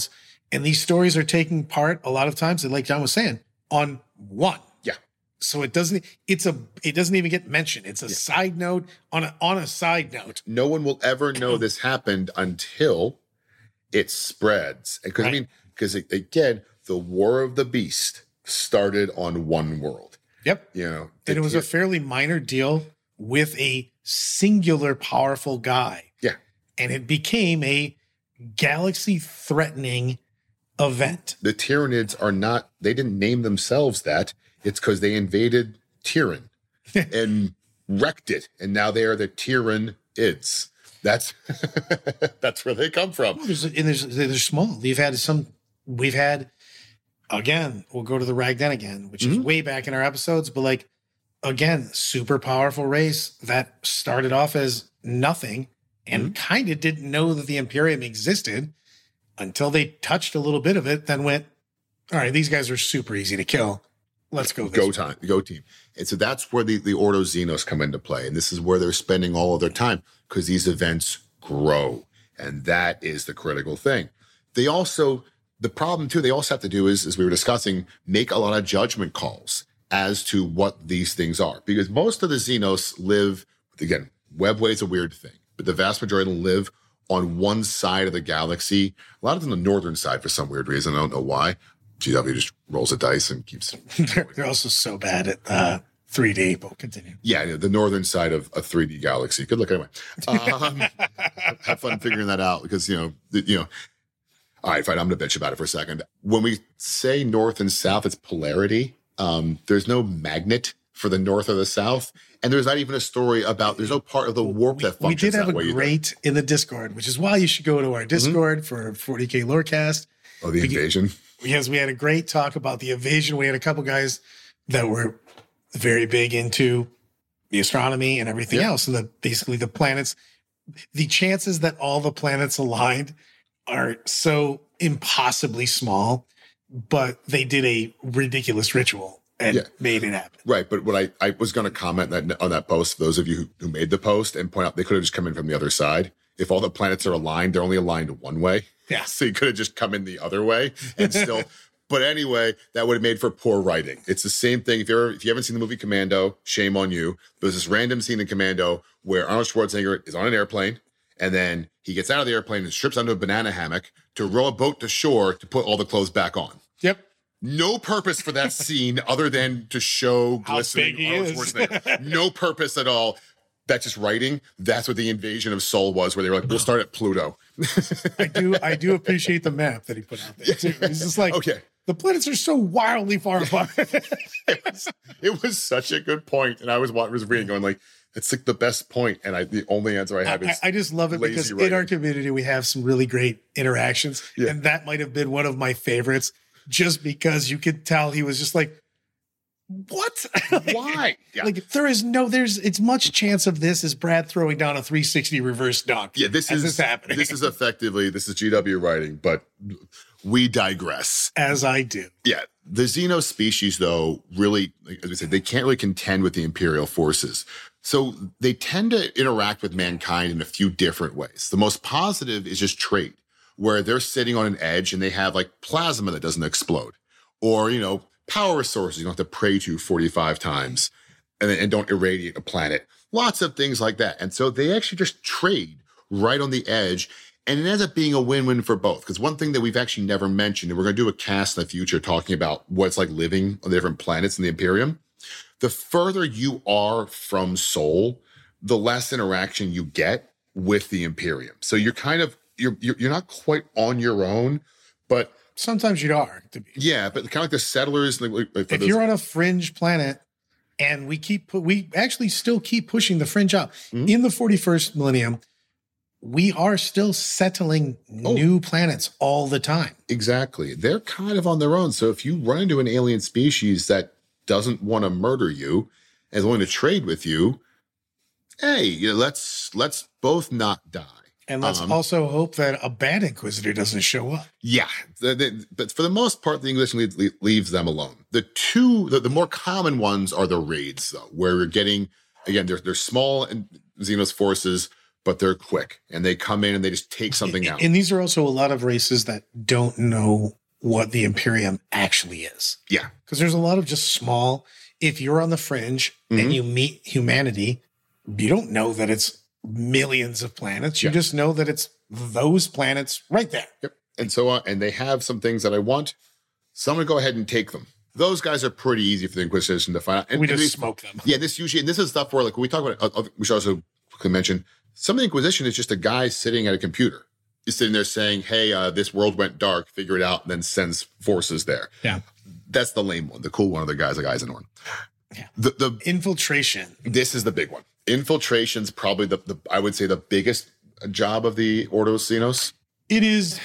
S3: And these stories are taking part a lot of times, like John was saying, on one.
S2: Yeah.
S3: So it doesn't even get mentioned. It's a side note on a side note.
S2: No one will ever know this happened until it spreads. Because again, the War of the Beast started on one world.
S3: Yep.
S2: And
S3: it was a fairly minor deal with a singular powerful guy.
S2: Yeah.
S3: And it became a galaxy-threatening event.
S2: The Tyranids they didn't name themselves that. It's because they invaded Tyran and wrecked it. And now they are the Tyranids. That's where they come from.
S3: They're small. We've had, again, we'll go to the Ragden again, which is way back in our episodes, but again, super powerful race that started off as nothing and kind of didn't know that the Imperium existed until they touched a little bit of it, then went, all right, these guys are super easy to kill. Let's go.
S2: Go team. And so that's where the Ordo Xenos come into play. And this is where they're spending all of their time because these events grow. And that is the critical thing. The problem too, they also have to do is, as we were discussing, make a lot of judgment calls as to what these things are. Because most of the Xenos live, again, Webway's a weird thing, but the vast majority live on one side of the galaxy. A lot of them on the northern side for some weird reason. I don't know why. GW just rolls the dice and keeps.
S3: They're also so bad at 3D, but we'll continue.
S2: Yeah, the northern side of a 3D galaxy. Good look anyway. Have fun figuring that out because, All right, fine. I'm going to bitch about it for a second. When we say north and south, it's polarity. There's no magnet for the north or the south. And there's not even a story there's no part of the warp that functions that way.
S3: We did have a great in the Discord, which is why you should go to our Discord for 40K Lorecast.
S2: Oh, the invasion.
S3: Yes, we had a great talk about the invasion. We had a couple guys that were very big into the astronomy and everything else. And basically the planets, the chances that all the planets aligned are so impossibly small, but they did a ridiculous ritual and made it happen.
S2: Right. But what I was going to comment on that post, for those of you who made the post, and point out they could have just come in from the other side. If all the planets are aligned, they're only aligned one way.
S3: Yeah.
S2: So you could have just come in the other way and still. But anyway, that would have made for poor writing. It's the same thing. If you haven't seen the movie Commando, shame on you. There's this random scene in Commando where Arnold Schwarzenegger is on an airplane and then he gets out of the airplane and strips onto a banana hammock to row a boat to shore to put all the clothes back on.
S3: Yep.
S2: No purpose for that scene other than to show glistening Arnold Schwarzenegger. No purpose at all. That's just writing. That's what the invasion of Sol was, where they were like, we'll start at Pluto.
S3: I do appreciate the map that he put out there too. He's just like,
S2: okay,
S3: the planets are so wildly far apart.
S2: it was such a good point. And I was reading going like, it's like the best point. And the only answer I have is
S3: I just love it because in our community, we have some really great interactions. Yeah. And that might have been one of my favorites just because you could tell he was just like, what?
S2: Why? Yeah.
S3: It's much chance of this as Brad throwing down a 360 reverse dunk.
S2: Yeah, this is happening. This is GW writing, but we digress.
S3: As I do.
S2: Yeah. The Xeno species, though, really, as we said, they can't really contend with the Imperial forces. So they tend to interact with mankind in a few different ways. The most positive is just trade, where they're sitting on an edge and they have like plasma that doesn't explode. Or, power sources you don't have to pray to 45 times and don't irradiate a planet. Lots of things like that. And so they actually just trade right on the edge. And it ends up being a win-win for both. Because one thing that we've actually never mentioned, and we're going to do a cast in the future talking about what it's like living on the different planets in the Imperium. The further you are from Sol, the less interaction you get with the Imperium. So you're you're not quite on your own, but
S3: sometimes you are.
S2: Yeah, but kind of like the settlers.
S3: If you're on a fringe planet, and we actually still keep pushing the fringe up. Mm-hmm. In the 41st millennium, we are still settling new planets all the time.
S2: Exactly. They're kind of on their own. So if you run into an alien species that doesn't want to murder you and is willing to trade with you, hey, let's both not die.
S3: And let's also hope that a bad Inquisitor doesn't show up.
S2: Yeah. But for the most part, the English leaves them alone. The more common ones are the raids, though, where you're getting, again, they're small and Xenos forces, but they're quick and they come in and they just take something out.
S3: And these are also a lot of races that don't know what the Imperium actually is.
S2: Yeah.
S3: Because there's a lot of just small, if you're on the fringe and you meet humanity, you don't know that it's millions of planets. You just know that it's those planets right there.
S2: Yep. And so on. And they have some things that I want. So I'm going to go ahead and take them. Those guys are pretty easy for the Inquisition to find out.
S3: And we just smoke them.
S2: Yeah, this is stuff where, like, when we talk about, we should also quickly mention, some of the Inquisition is just a guy sitting at a computer. He's sitting there saying, hey, this world went dark, figure it out, and then sends forces there.
S3: Yeah.
S2: That's the lame one. The cool one are the guys like Eisenhorn.
S3: Yeah.
S2: The
S3: infiltration.
S2: This is the big one. Infiltration's probably the I would say the biggest job of the Ordo Xenos.
S3: It is.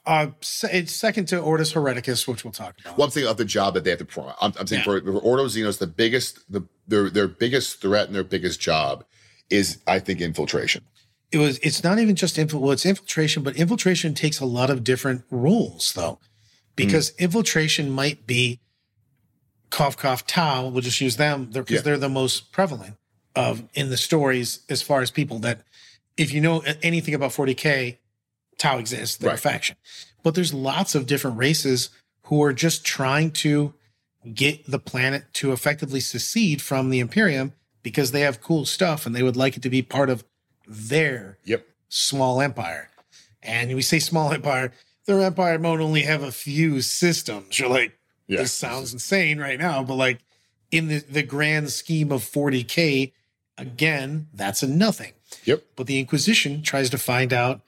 S3: It's second to Ordo Hereticus, which we'll talk about.
S2: Well, I'm saying of the job that they have to perform. I'm saying for Ordo Xenos, the biggest, their biggest threat and their biggest job is, I think, infiltration.
S3: It's not even just it's infiltration, but infiltration takes a lot of different roles, though, because infiltration might be cough, cough, Tau. We'll just use them because they're the most prevalent in the stories as far as people that, if you know anything about 40K, Tau exists, they're a faction. But there's lots of different races who are just trying to get the planet to effectively secede from the Imperium because they have cool stuff and they would like it to be part of their small empire. And we say small empire, their empire might only have a few systems. You're like, this sounds insane right now, but like in the grand scheme of 40K, again, that's a nothing.
S2: Yep.
S3: But the Inquisition tries to find out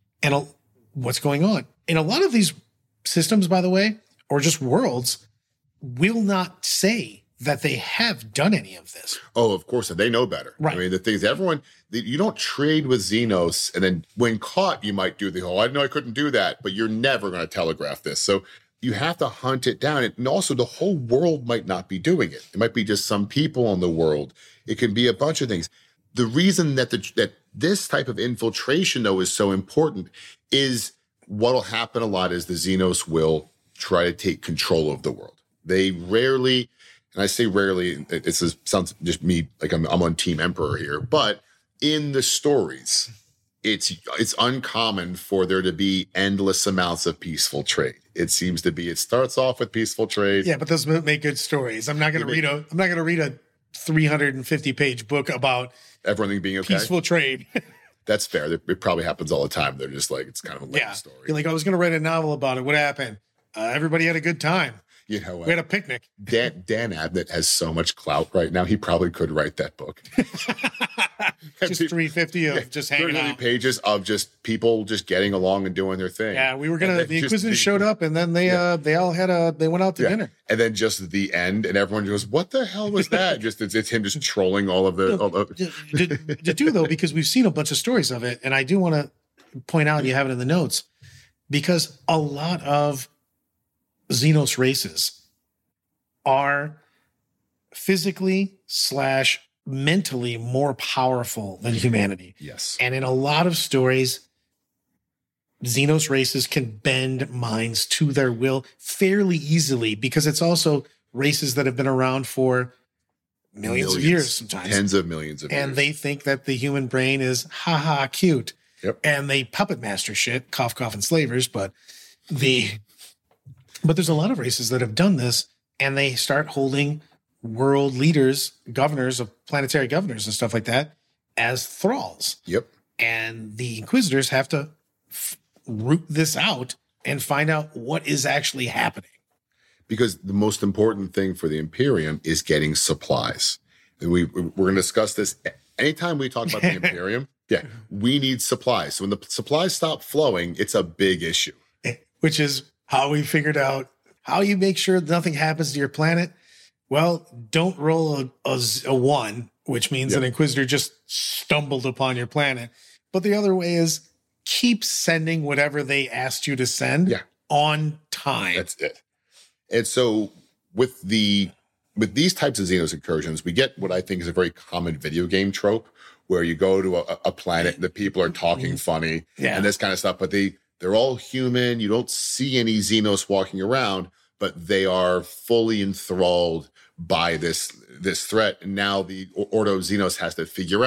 S3: what's going on. And a lot of these systems, by the way, or just worlds, will not say that they have done any of this.
S2: Oh, of course. They know better.
S3: Right.
S2: I mean, the thing is, you don't trade with Xenos, and then when caught, you might do the whole, I know I couldn't do that, but you're never going to telegraph this. So you have to hunt it down. And also, the whole world might not be doing it. It might be just some people in the world. It can be a bunch of things. The reason that that this type of infiltration, though, is so important is what'll happen a lot is the Xenos will try to take control of the world. They rarely, and I say rarely, it sounds just me like I'm on Team Emperor here, but in the stories, it's uncommon for there to be endless amounts of peaceful trade. It seems to be. It starts off with peaceful trade.
S3: Yeah, but those make good stories. I'm not going to read a 350-page book about
S2: everything being okay.
S3: Peaceful trade.
S2: That's fair. It probably happens all the time. They're just like, it's kind of a lame story.
S3: You're like, I was going to write a novel about it. What happened? Everybody had a good time.
S2: You know what?
S3: We had a picnic.
S2: Dan Abnett has so much clout right now. He probably could write that book.
S3: Just 350 of just hanging out.
S2: Pages of just people just getting along and doing their thing.
S3: Yeah, we were gonna. The Inquisitors showed up, and then they all they went out to dinner,
S2: and then just the end, and everyone goes, "What the hell was that?" Just it's him just trolling all of the.
S3: To do though, because we've seen a bunch of stories of it, and I do want to point out, you have it in the notes, because a lot of Xenos races are physically / mentally more powerful than humanity.
S2: Yes.
S3: And in a lot of stories, Xenos races can bend minds to their will fairly easily, because it's also races that have been around for millions of years sometimes.
S2: Tens of millions of years.
S3: And they think that the human brain is cute.
S2: Yep.
S3: And they puppet master shit, cough, enslavers, but there's a lot of races that have done this, and they start holding world leaders, governors of planetary governors and stuff like that as thralls.
S2: Yep.
S3: And the Inquisitors have to root this out and find out what is actually happening.
S2: Because the most important thing for the Imperium is getting supplies. And we're going to discuss this anytime we talk about the Imperium. Yeah, we need supplies. So when the supplies stop flowing, it's a big issue.
S3: Which is how we figured out how you make sure nothing happens to your planet. Well, don't roll a 1, which means an Inquisitor just stumbled upon your planet. But the other way is keep sending whatever they asked you to send on time.
S2: That's it. And so with these types of Xenos incursions, we get what I think is a very common video game trope, where you go to a planet and the people are talking funny and this kind of stuff, but they're all human. You don't see any Xenos walking around, but they are fully enthralled by this threat. And now the Ordo Xenos has to figure out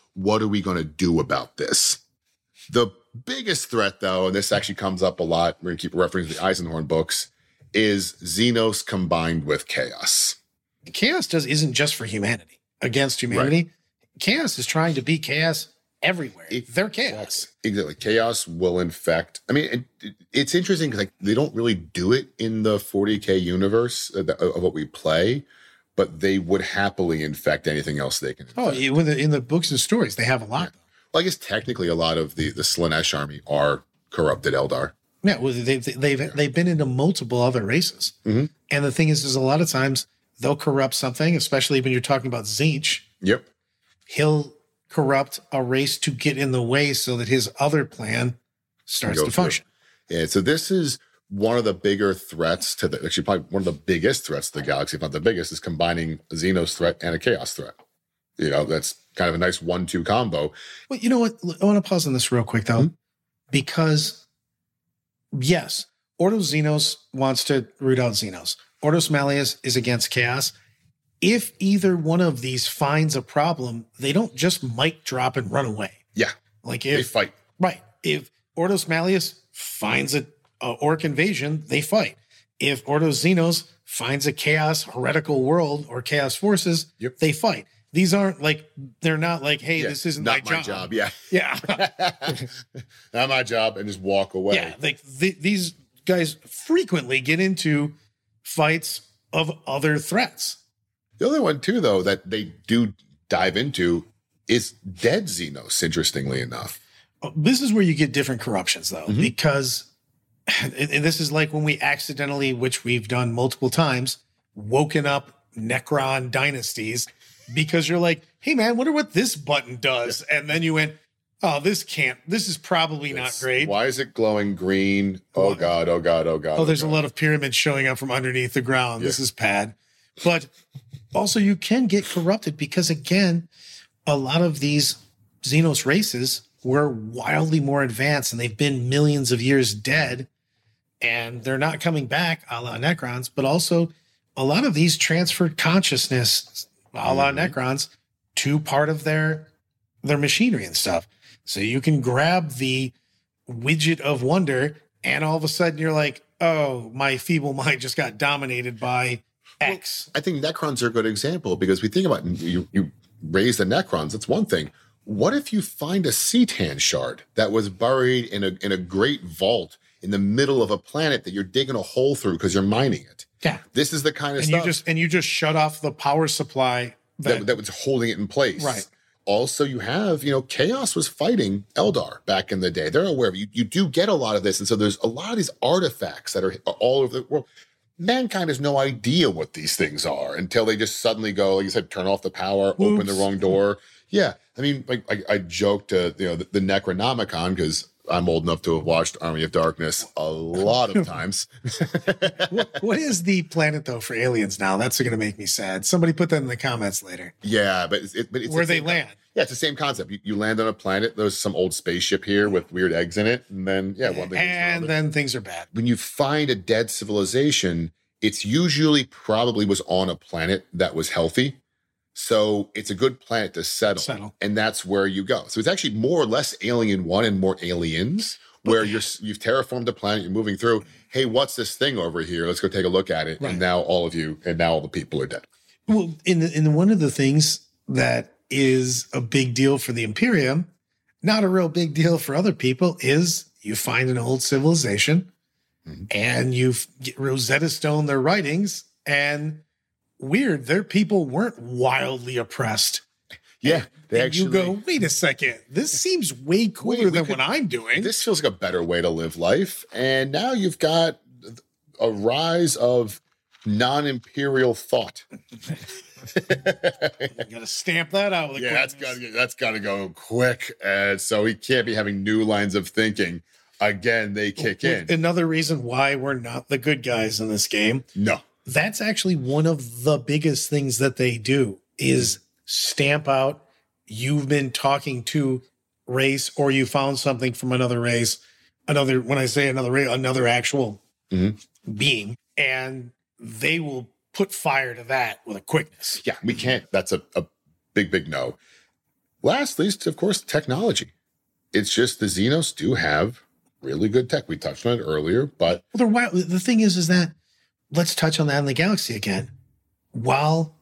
S2: what are we going to do about this? The biggest threat, though, and this actually comes up a lot, we're going to keep referencing the Eisenhorn books, is Xenos combined with Chaos.
S3: Chaos isn't just for humanity, against humanity.
S2: Right.
S3: Chaos is trying to be chaos everywhere. They're chaos.
S2: Exactly. Chaos will infect. I mean, it's interesting because they don't really do it in the 40K universe of what we play, but they would happily infect anything else they can infect.
S3: Oh, in the books and stories, they have a lot.
S2: Yeah. Well, I guess technically a lot of the Slaanesh army are corrupted Eldar.
S3: Yeah, well, they've been into multiple other races.
S2: Mm-hmm.
S3: And the thing is a lot of times they'll corrupt something, especially when you're talking about Tzeentch.
S2: Yep.
S3: He'll corrupt a race to get in the way so that his other plan starts to function.
S2: Yeah, so this is one of the bigger threats to actually probably one of the biggest threats to the galaxy, if not the biggest, is combining a Xenos threat and a Chaos threat. That's kind of a nice 1-2 combo.
S3: Well, you know what? I want to pause on this real quick, though, because, yes, Ordos Xenos wants to root out Xenos. Ordos Malleus is against Chaos. If either one of these finds a problem, they don't just mic drop and run away.
S2: Yeah. They fight.
S3: Right. If Ordos Malleus finds a orc invasion, they fight. If Ordos Xenos finds a chaos heretical world or chaos forces, they fight. These aren't they're not like, hey, this isn't
S2: not
S3: my job. Yeah.
S2: Not my job, and just walk away.
S3: Yeah. These guys frequently get into fights of other threats.
S2: The other one, too, though, that they do dive into is dead Xenos, interestingly enough.
S3: This is where you get different corruptions, though, because and this is like when we accidentally, which we've done multiple times, woken up Necron dynasties because you're like, hey, man, wonder what this button does. And then you went, oh, this is probably not great.
S2: Why is it glowing green? Oh, God, oh, God, oh, God.
S3: Oh, there's a lot of pyramids showing up from underneath the ground. This is bad. But also you can get corrupted because, again, a lot of these Xenos races were wildly more advanced and they've been millions of years dead and they're not coming back a la Necrons, but also a lot of these transferred consciousness a la Necrons to part of their machinery and stuff. So you can grab the widget of wonder and all of a sudden you're like, oh, my feeble mind just got dominated by X.
S2: I think Necrons are a good example because we think about you raise the Necrons. That's one thing. What if you find a Cetan shard that was buried in a great vault in the middle of a planet that you're digging a hole through because you're mining it?
S3: Yeah.
S2: This is the kind of stuff.
S3: You just shut off the power supply
S2: that was holding it in place.
S3: Right.
S2: Also, you have, Chaos was fighting Eldar back in the day. They're aware of it. You do get a lot of this. And so there's a lot of these artifacts that are all over the world. Mankind has no idea what these things are until they just suddenly go, like you said, turn off the power, open the wrong door. Yeah. I mean, I joked to, the Necronomicon because I'm old enough to have watched Army of Darkness a lot of times.
S3: What is the planet, though, for aliens now? That's going to make me sad. Somebody put that in the comments later.
S2: Yeah, but it's
S3: where they land.
S2: Yeah, it's the same concept. You land on a planet. There's some old spaceship here with weird eggs in it. And then, one thing.
S3: And then things are bad.
S2: When you find a dead civilization, it's usually probably was on a planet that was healthy. So it's a good planet to settle. And that's where you go. So it's actually more or less Alien 1 and more Aliens, where you've terraformed a planet, you're moving through. Hey, what's this thing over here? Let's go take a look at it. Right. And now all the people are dead.
S3: Well, in one of the things that is a big deal for the Imperium, not a real big deal for other people, is you find an old civilization and you've Rosetta Stone their writings, and weird, their people weren't wildly oppressed.
S2: Yeah.
S3: You go, wait a second, this seems way cooler than what I'm doing.
S2: This feels like a better way to live life. And now you've got a rise of non-imperial thought.
S3: You got to stamp that out. With
S2: that's got to go quick. And so we can't be having new lines of thinking. Again, they kick in.
S3: Another reason why we're not the good guys in this game.
S2: No.
S3: That's actually one of the biggest things that they do is stamp out you've been talking to race or you found something from another race. When I say another race, another actual being. And they will put fire to that with a quickness.
S2: Yeah, we can't. That's a big, big no. Lastly, of course, technology. It's just the Xenos do have really good tech. We touched on it earlier, but
S3: Well, they're wild. The thing is that let's touch on that in the galaxy again. While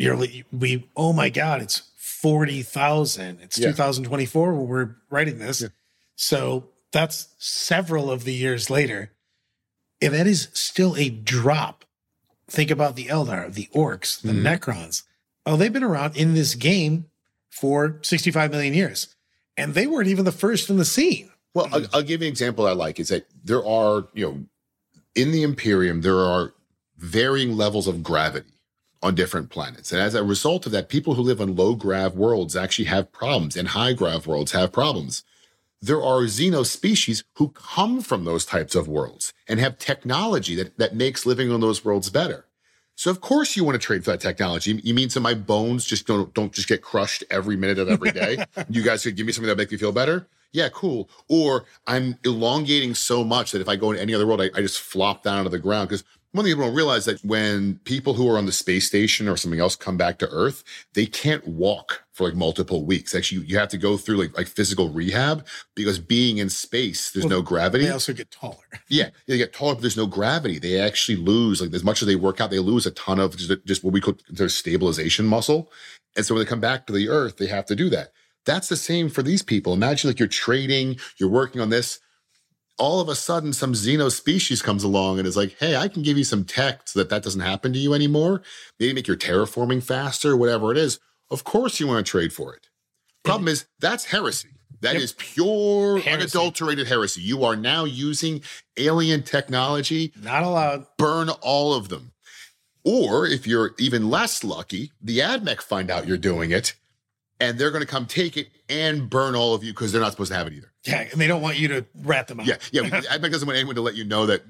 S3: oh my God, it's 40,000. It's 2024 when we're writing this. Yeah. So that's several of the years later. If that is still a drop, think about the Eldar, the Orcs, the Necrons. Oh, they've been around in this game for 65 million years. And they weren't even the first in the scene.
S2: Well, I'll give you an example I like is that there are, in the Imperium, there are varying levels of gravity on different planets. And as a result of that, people who live on low grav worlds actually have problems, and high grav worlds have problems. There are Xeno species who come from those types of worlds and have technology that makes living on those worlds better. So of course you want to trade for that technology. You mean so my bones just don't just get crushed every minute of every day? You guys could give me something that'll make me feel better? Yeah, cool. Or I'm elongating so much that if I go into any other world, I just flop down to the ground. Because one thing people don't realize that when people who are on the space station or something else come back to Earth, they can't walk for like multiple weeks. Actually, you have to go through like physical rehab because being in space, there's no gravity.
S3: They also get taller.
S2: Yeah, they get taller, but there's no gravity. They actually lose, like as much as they work out, they lose a ton of just what we consider stabilization muscle. And so when they come back to the Earth, they have to do that. That's the same for these people. Imagine like you're trading, you're working on this. All of a sudden, some Xeno species comes along and is like, hey, I can give you some tech so that doesn't happen to you anymore. Maybe make your terraforming faster, whatever it is. Of course you want to trade for it. Problem is, that's heresy. That is pure, unadulterated heresy. You are now using alien technology.
S3: Not allowed.
S2: Burn all of them. Or if you're even less lucky, the AdMech find out you're doing it, and they're going to come take it and burn all of you because they're not supposed to have it either.
S3: Yeah, and they don't want you to rat them out.
S2: Yeah. AdMech doesn't want anyone to let you know that,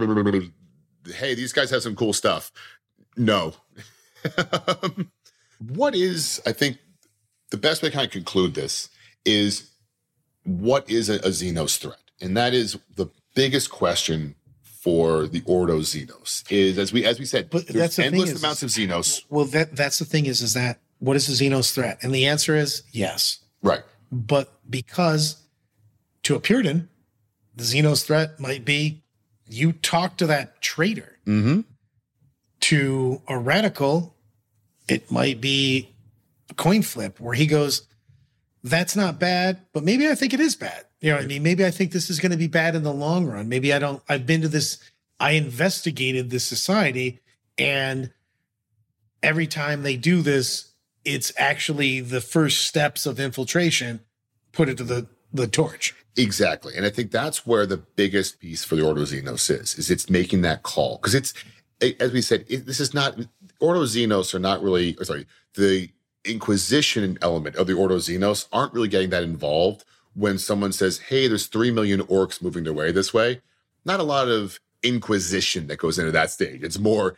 S2: hey, these guys have some cool stuff. No. What is, I think, the best way to kind of conclude this is, what is a Xenos threat? And that is the biggest question for the Ordo Xenos. Is as we said,
S3: but
S2: there's endless amounts of Xenos.
S3: Well, that's the thing is that what is the Xenos threat? And the answer is yes.
S2: Right.
S3: But because to a Puritan, the Xenos threat might be you talk to that traitor.
S2: Mm-hmm.
S3: To a radical, it might be a coin flip where he goes, that's not bad, but maybe I think it is bad. You know what I mean? Maybe I think this is going to be bad in the long run. Maybe I've been to this, I investigated this society, and every time they do this, it's actually the first steps of infiltration, put it to the torch.
S2: Exactly. And I think that's where the biggest piece for the Ordo Xenos is it's making that call. Because it's, as we said, this is not, Ordo Xenos are not really, the Inquisition element of the Ordo Xenos aren't really getting that involved when someone says, hey, there's 3 million orcs moving their way this way. Not a lot of Inquisition that goes into that stage. It's more,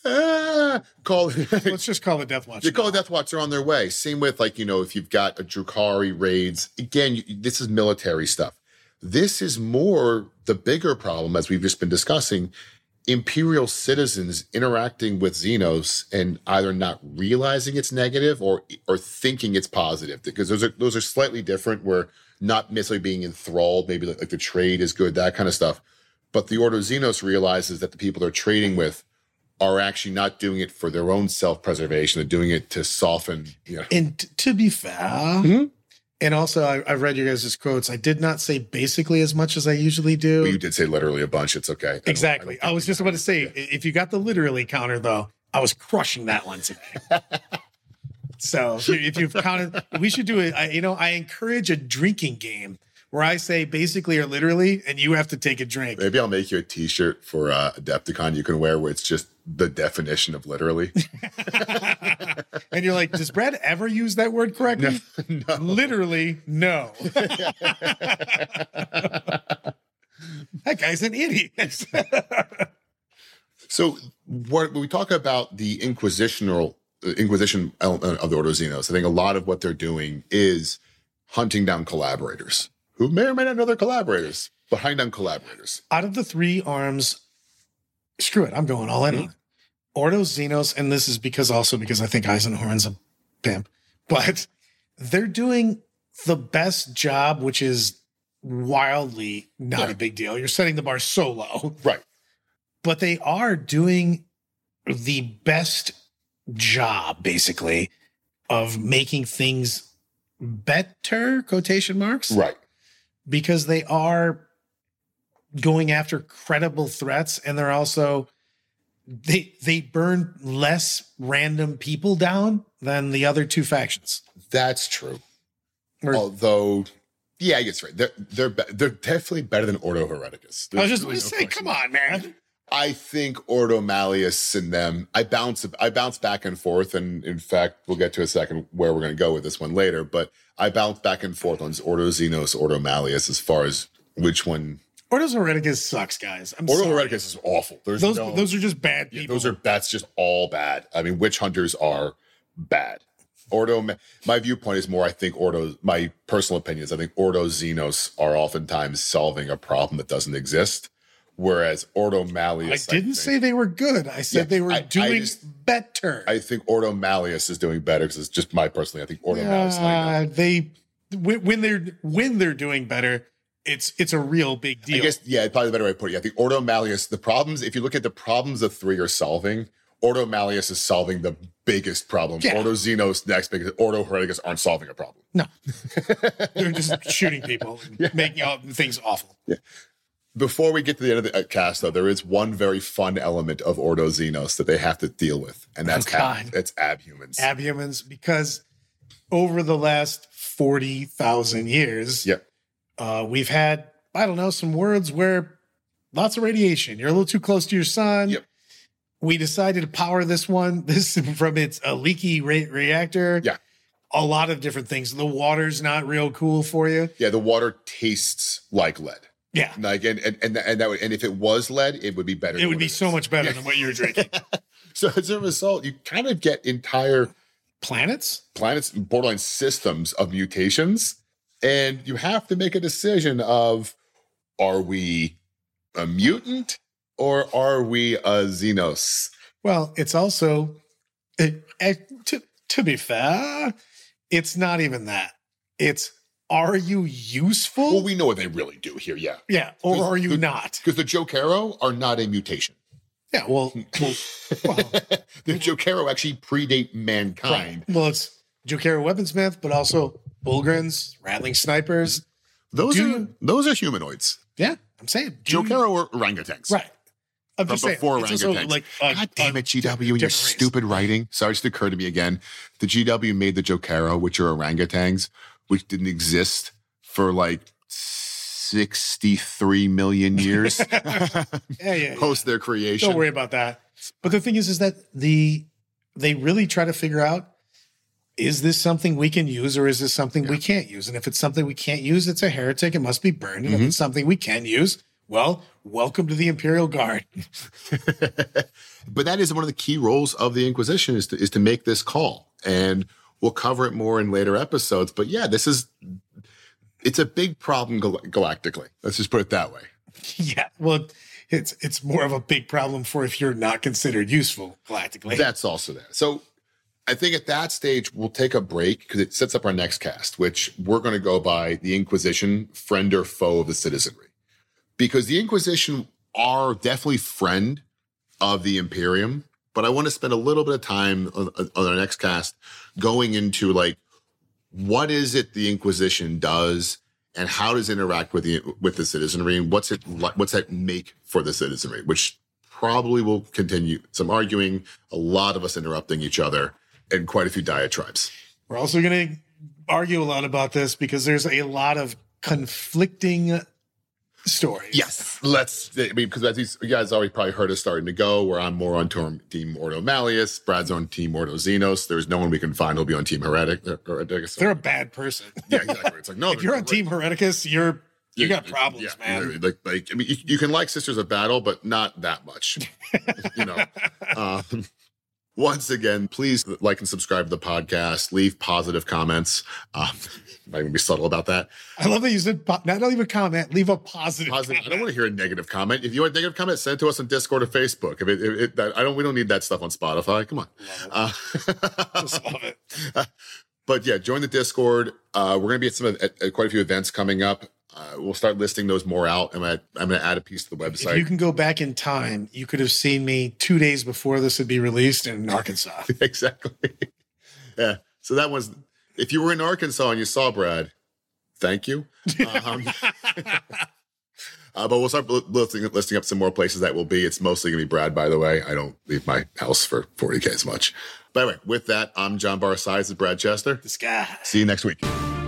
S3: let's just call it Death Watch.
S2: You call it Death Watch, they're on their way. Same with if you've got a Drukhari raids. Again, this is military stuff. This is more the bigger problem, as we've just been discussing, Imperial citizens interacting with Xenos and either not realizing it's negative or thinking it's positive, because those are slightly different. We're not necessarily being enthralled. Maybe like the trade is good, that kind of stuff. But the Ordo Xenos realizes that the people they're trading with are actually not doing it for their own self-preservation. They're doing it to soften.
S3: And to be fair, and also I've read your guys' quotes. I did not say basically as much as I usually do.
S2: Well, you did say literally a bunch. It's okay.
S3: Exactly. I was just about to say, if you got the literally counter, though, I was crushing that one today. So if you've counted, we should do it. I encourage a drinking game where I say basically or literally, and you have to take a drink.
S2: Maybe I'll make you a T-shirt for Adepticon you can wear where it's just the definition of literally.
S3: And you're like, does Brad ever use that word correctly?
S2: No.
S3: Literally, no. That guy's an idiot.
S2: So when we talk about the Inquisition element of the Ordo Xenos, I think a lot of what they're doing is hunting down collaborators who may or may not know they're collaborators, but hunting down collaborators.
S3: Out of the 3 arms, screw it, I'm going all in on it. Ordo Xenos, and this is because I think Eisenhorn's a pimp, but they're doing the best job, which is wildly not a big deal. You're setting the bar so low.
S2: Right.
S3: But they are doing the best job, basically, of making things better, quotation marks.
S2: Right.
S3: Because they are going after credible threats, and they're also they burn less random people down than the other two factions.
S2: That's true. Although, yeah, I guess right. They're definitely better than Ordo Hereticus.
S3: I was just going to say, come on, man.
S2: I think Ordo Malleus and them, I bounce back and forth. And in fact, we'll get to a second where we're going to go with this one later. But I bounce back and forth on Ordo Xenos, Ordo Malleus, as far as which one.
S3: Ordo Hereticus sucks, guys.
S2: Ordo Hereticus is awful.
S3: Those are just bad people.
S2: That's just all bad. I mean, witch hunters are bad. Ordo, my viewpoint is more, I think my personal opinion is I think Ordo Xenos are oftentimes solving a problem that doesn't exist. Whereas Ordo Malleus,
S3: I didn't say they were good. I said they were doing better.
S2: I think Ordo Malleus is doing better because it's just my personally. I think Ordo Malleus.
S3: When they're doing better, it's a real big deal.
S2: I guess probably the better way to put it. I think Ordo Malleus. The problems, if you look at the problems the three are solving, Ordo Malleus is solving the biggest problem. Yeah. Ordo Xenos next biggest. Ordo Hereticus aren't solving a problem.
S3: No, they're just shooting people and making things awful.
S2: Yeah. Before we get to the end of the cast, though, there is one very fun element of Ordo Xenos that they have to deal with, and that's it's abhumans.
S3: Abhumans, because over the last 40,000 years, we've had, I don't know, some worlds where lots of radiation. You're a little too close to your sun.
S2: Yep.
S3: We decided to power this from its leaky reactor.
S2: Yeah.
S3: A lot of different things. The water's not real cool for you.
S2: Yeah, the water tastes like lead.
S3: Yeah.
S2: Like and if it was lead, it would be better.
S3: It would be so much better than what you're drinking.
S2: So as a result, you kind of get entire
S3: planets,
S2: borderline systems of mutations, and you have to make a decision of, are we a mutant or are we a Xenos?
S3: Well, it's also, to be fair, it's not even that. It's, are you useful?
S2: Well, we know what they really do here, yeah.
S3: Yeah, or are you not?
S2: Because the Jokero are not a mutation.
S3: Yeah, well
S2: the Jokero actually predate mankind.
S3: Right. Well, it's Jokero weaponsmith, but also Bullgrins, rattling snipers.
S2: Those are humanoids.
S3: Yeah, I'm saying.
S2: Jokero or orangutans.
S3: Right. I'm just saying.
S2: Before orangutans. God damn it, GW, and your stupid writing. Sorry, it just occurred to me again. The GW made the Jokero, which are orangutans, which didn't exist for like 63 million years post their creation.
S3: Don't worry about that. But the thing is that they really try to figure out, is this something we can use or is this something we can't use? And if it's something we can't use, it's a heretic. It must be burned. And if it's something we can use, well, welcome to the Imperial Guard.
S2: But that is one of the key roles of the Inquisition is to make this call. And we'll cover it more in later episodes. But yeah, it's a big problem galactically. Let's just put it that way.
S3: Yeah. Well, it's more of a big problem for if you're not considered useful galactically.
S2: That's also there. So I think at that stage, we'll take a break because it sets up our next cast, which we're going to go by the Inquisition, friend or foe of the citizenry. Because the Inquisition are definitely friend of the Imperium. But I want to spend a little bit of time on our next cast going into like, what is it the Inquisition does and how does it interact with the citizenry, and what's that make for the citizenry, which probably will continue some arguing, a lot of us interrupting each other, and quite a few diatribes.
S3: We're also going to argue a lot about this because there's a lot of conflicting stories.
S2: Yes, because as you guys already probably heard us starting to go, where I'm more on Team Ordo Malleus, Brad's on Team Ordo Xenos. There's no one we can find who'll be on Team Hereticus.
S3: They're a bad person.
S2: Yeah, exactly. It's like, no,
S3: if you're on Team Hereticus, you got problems, man.
S2: Like I mean, you can like Sisters of Battle, but not that much. Once again, please like and subscribe to the podcast. Leave positive comments. I'm going to be subtle about that.
S3: I love that you said not leave a comment, leave a positive comment.
S2: I don't want to hear a negative comment. If you want a negative comment, send it to us on Discord or Facebook. We don't need that stuff on Spotify. Come on.
S3: Love it. Just love it.
S2: But yeah, join the Discord. We're going to be at quite a few events coming up. We'll start listing those more out. I'm going to add a piece to the website.
S3: If you can go back in time, you could have seen me 2 days before this would be released in Arkansas.
S2: Exactly. Yeah. So that was, if you were in Arkansas and you saw Brad, thank you. But we'll start listing up some more places that will be. It's mostly going to be Brad, by the way. I don't leave my house for 40K as much. But anyway, with that, I'm John Barsides with Brad Chester.
S3: This guy.
S2: See you next week.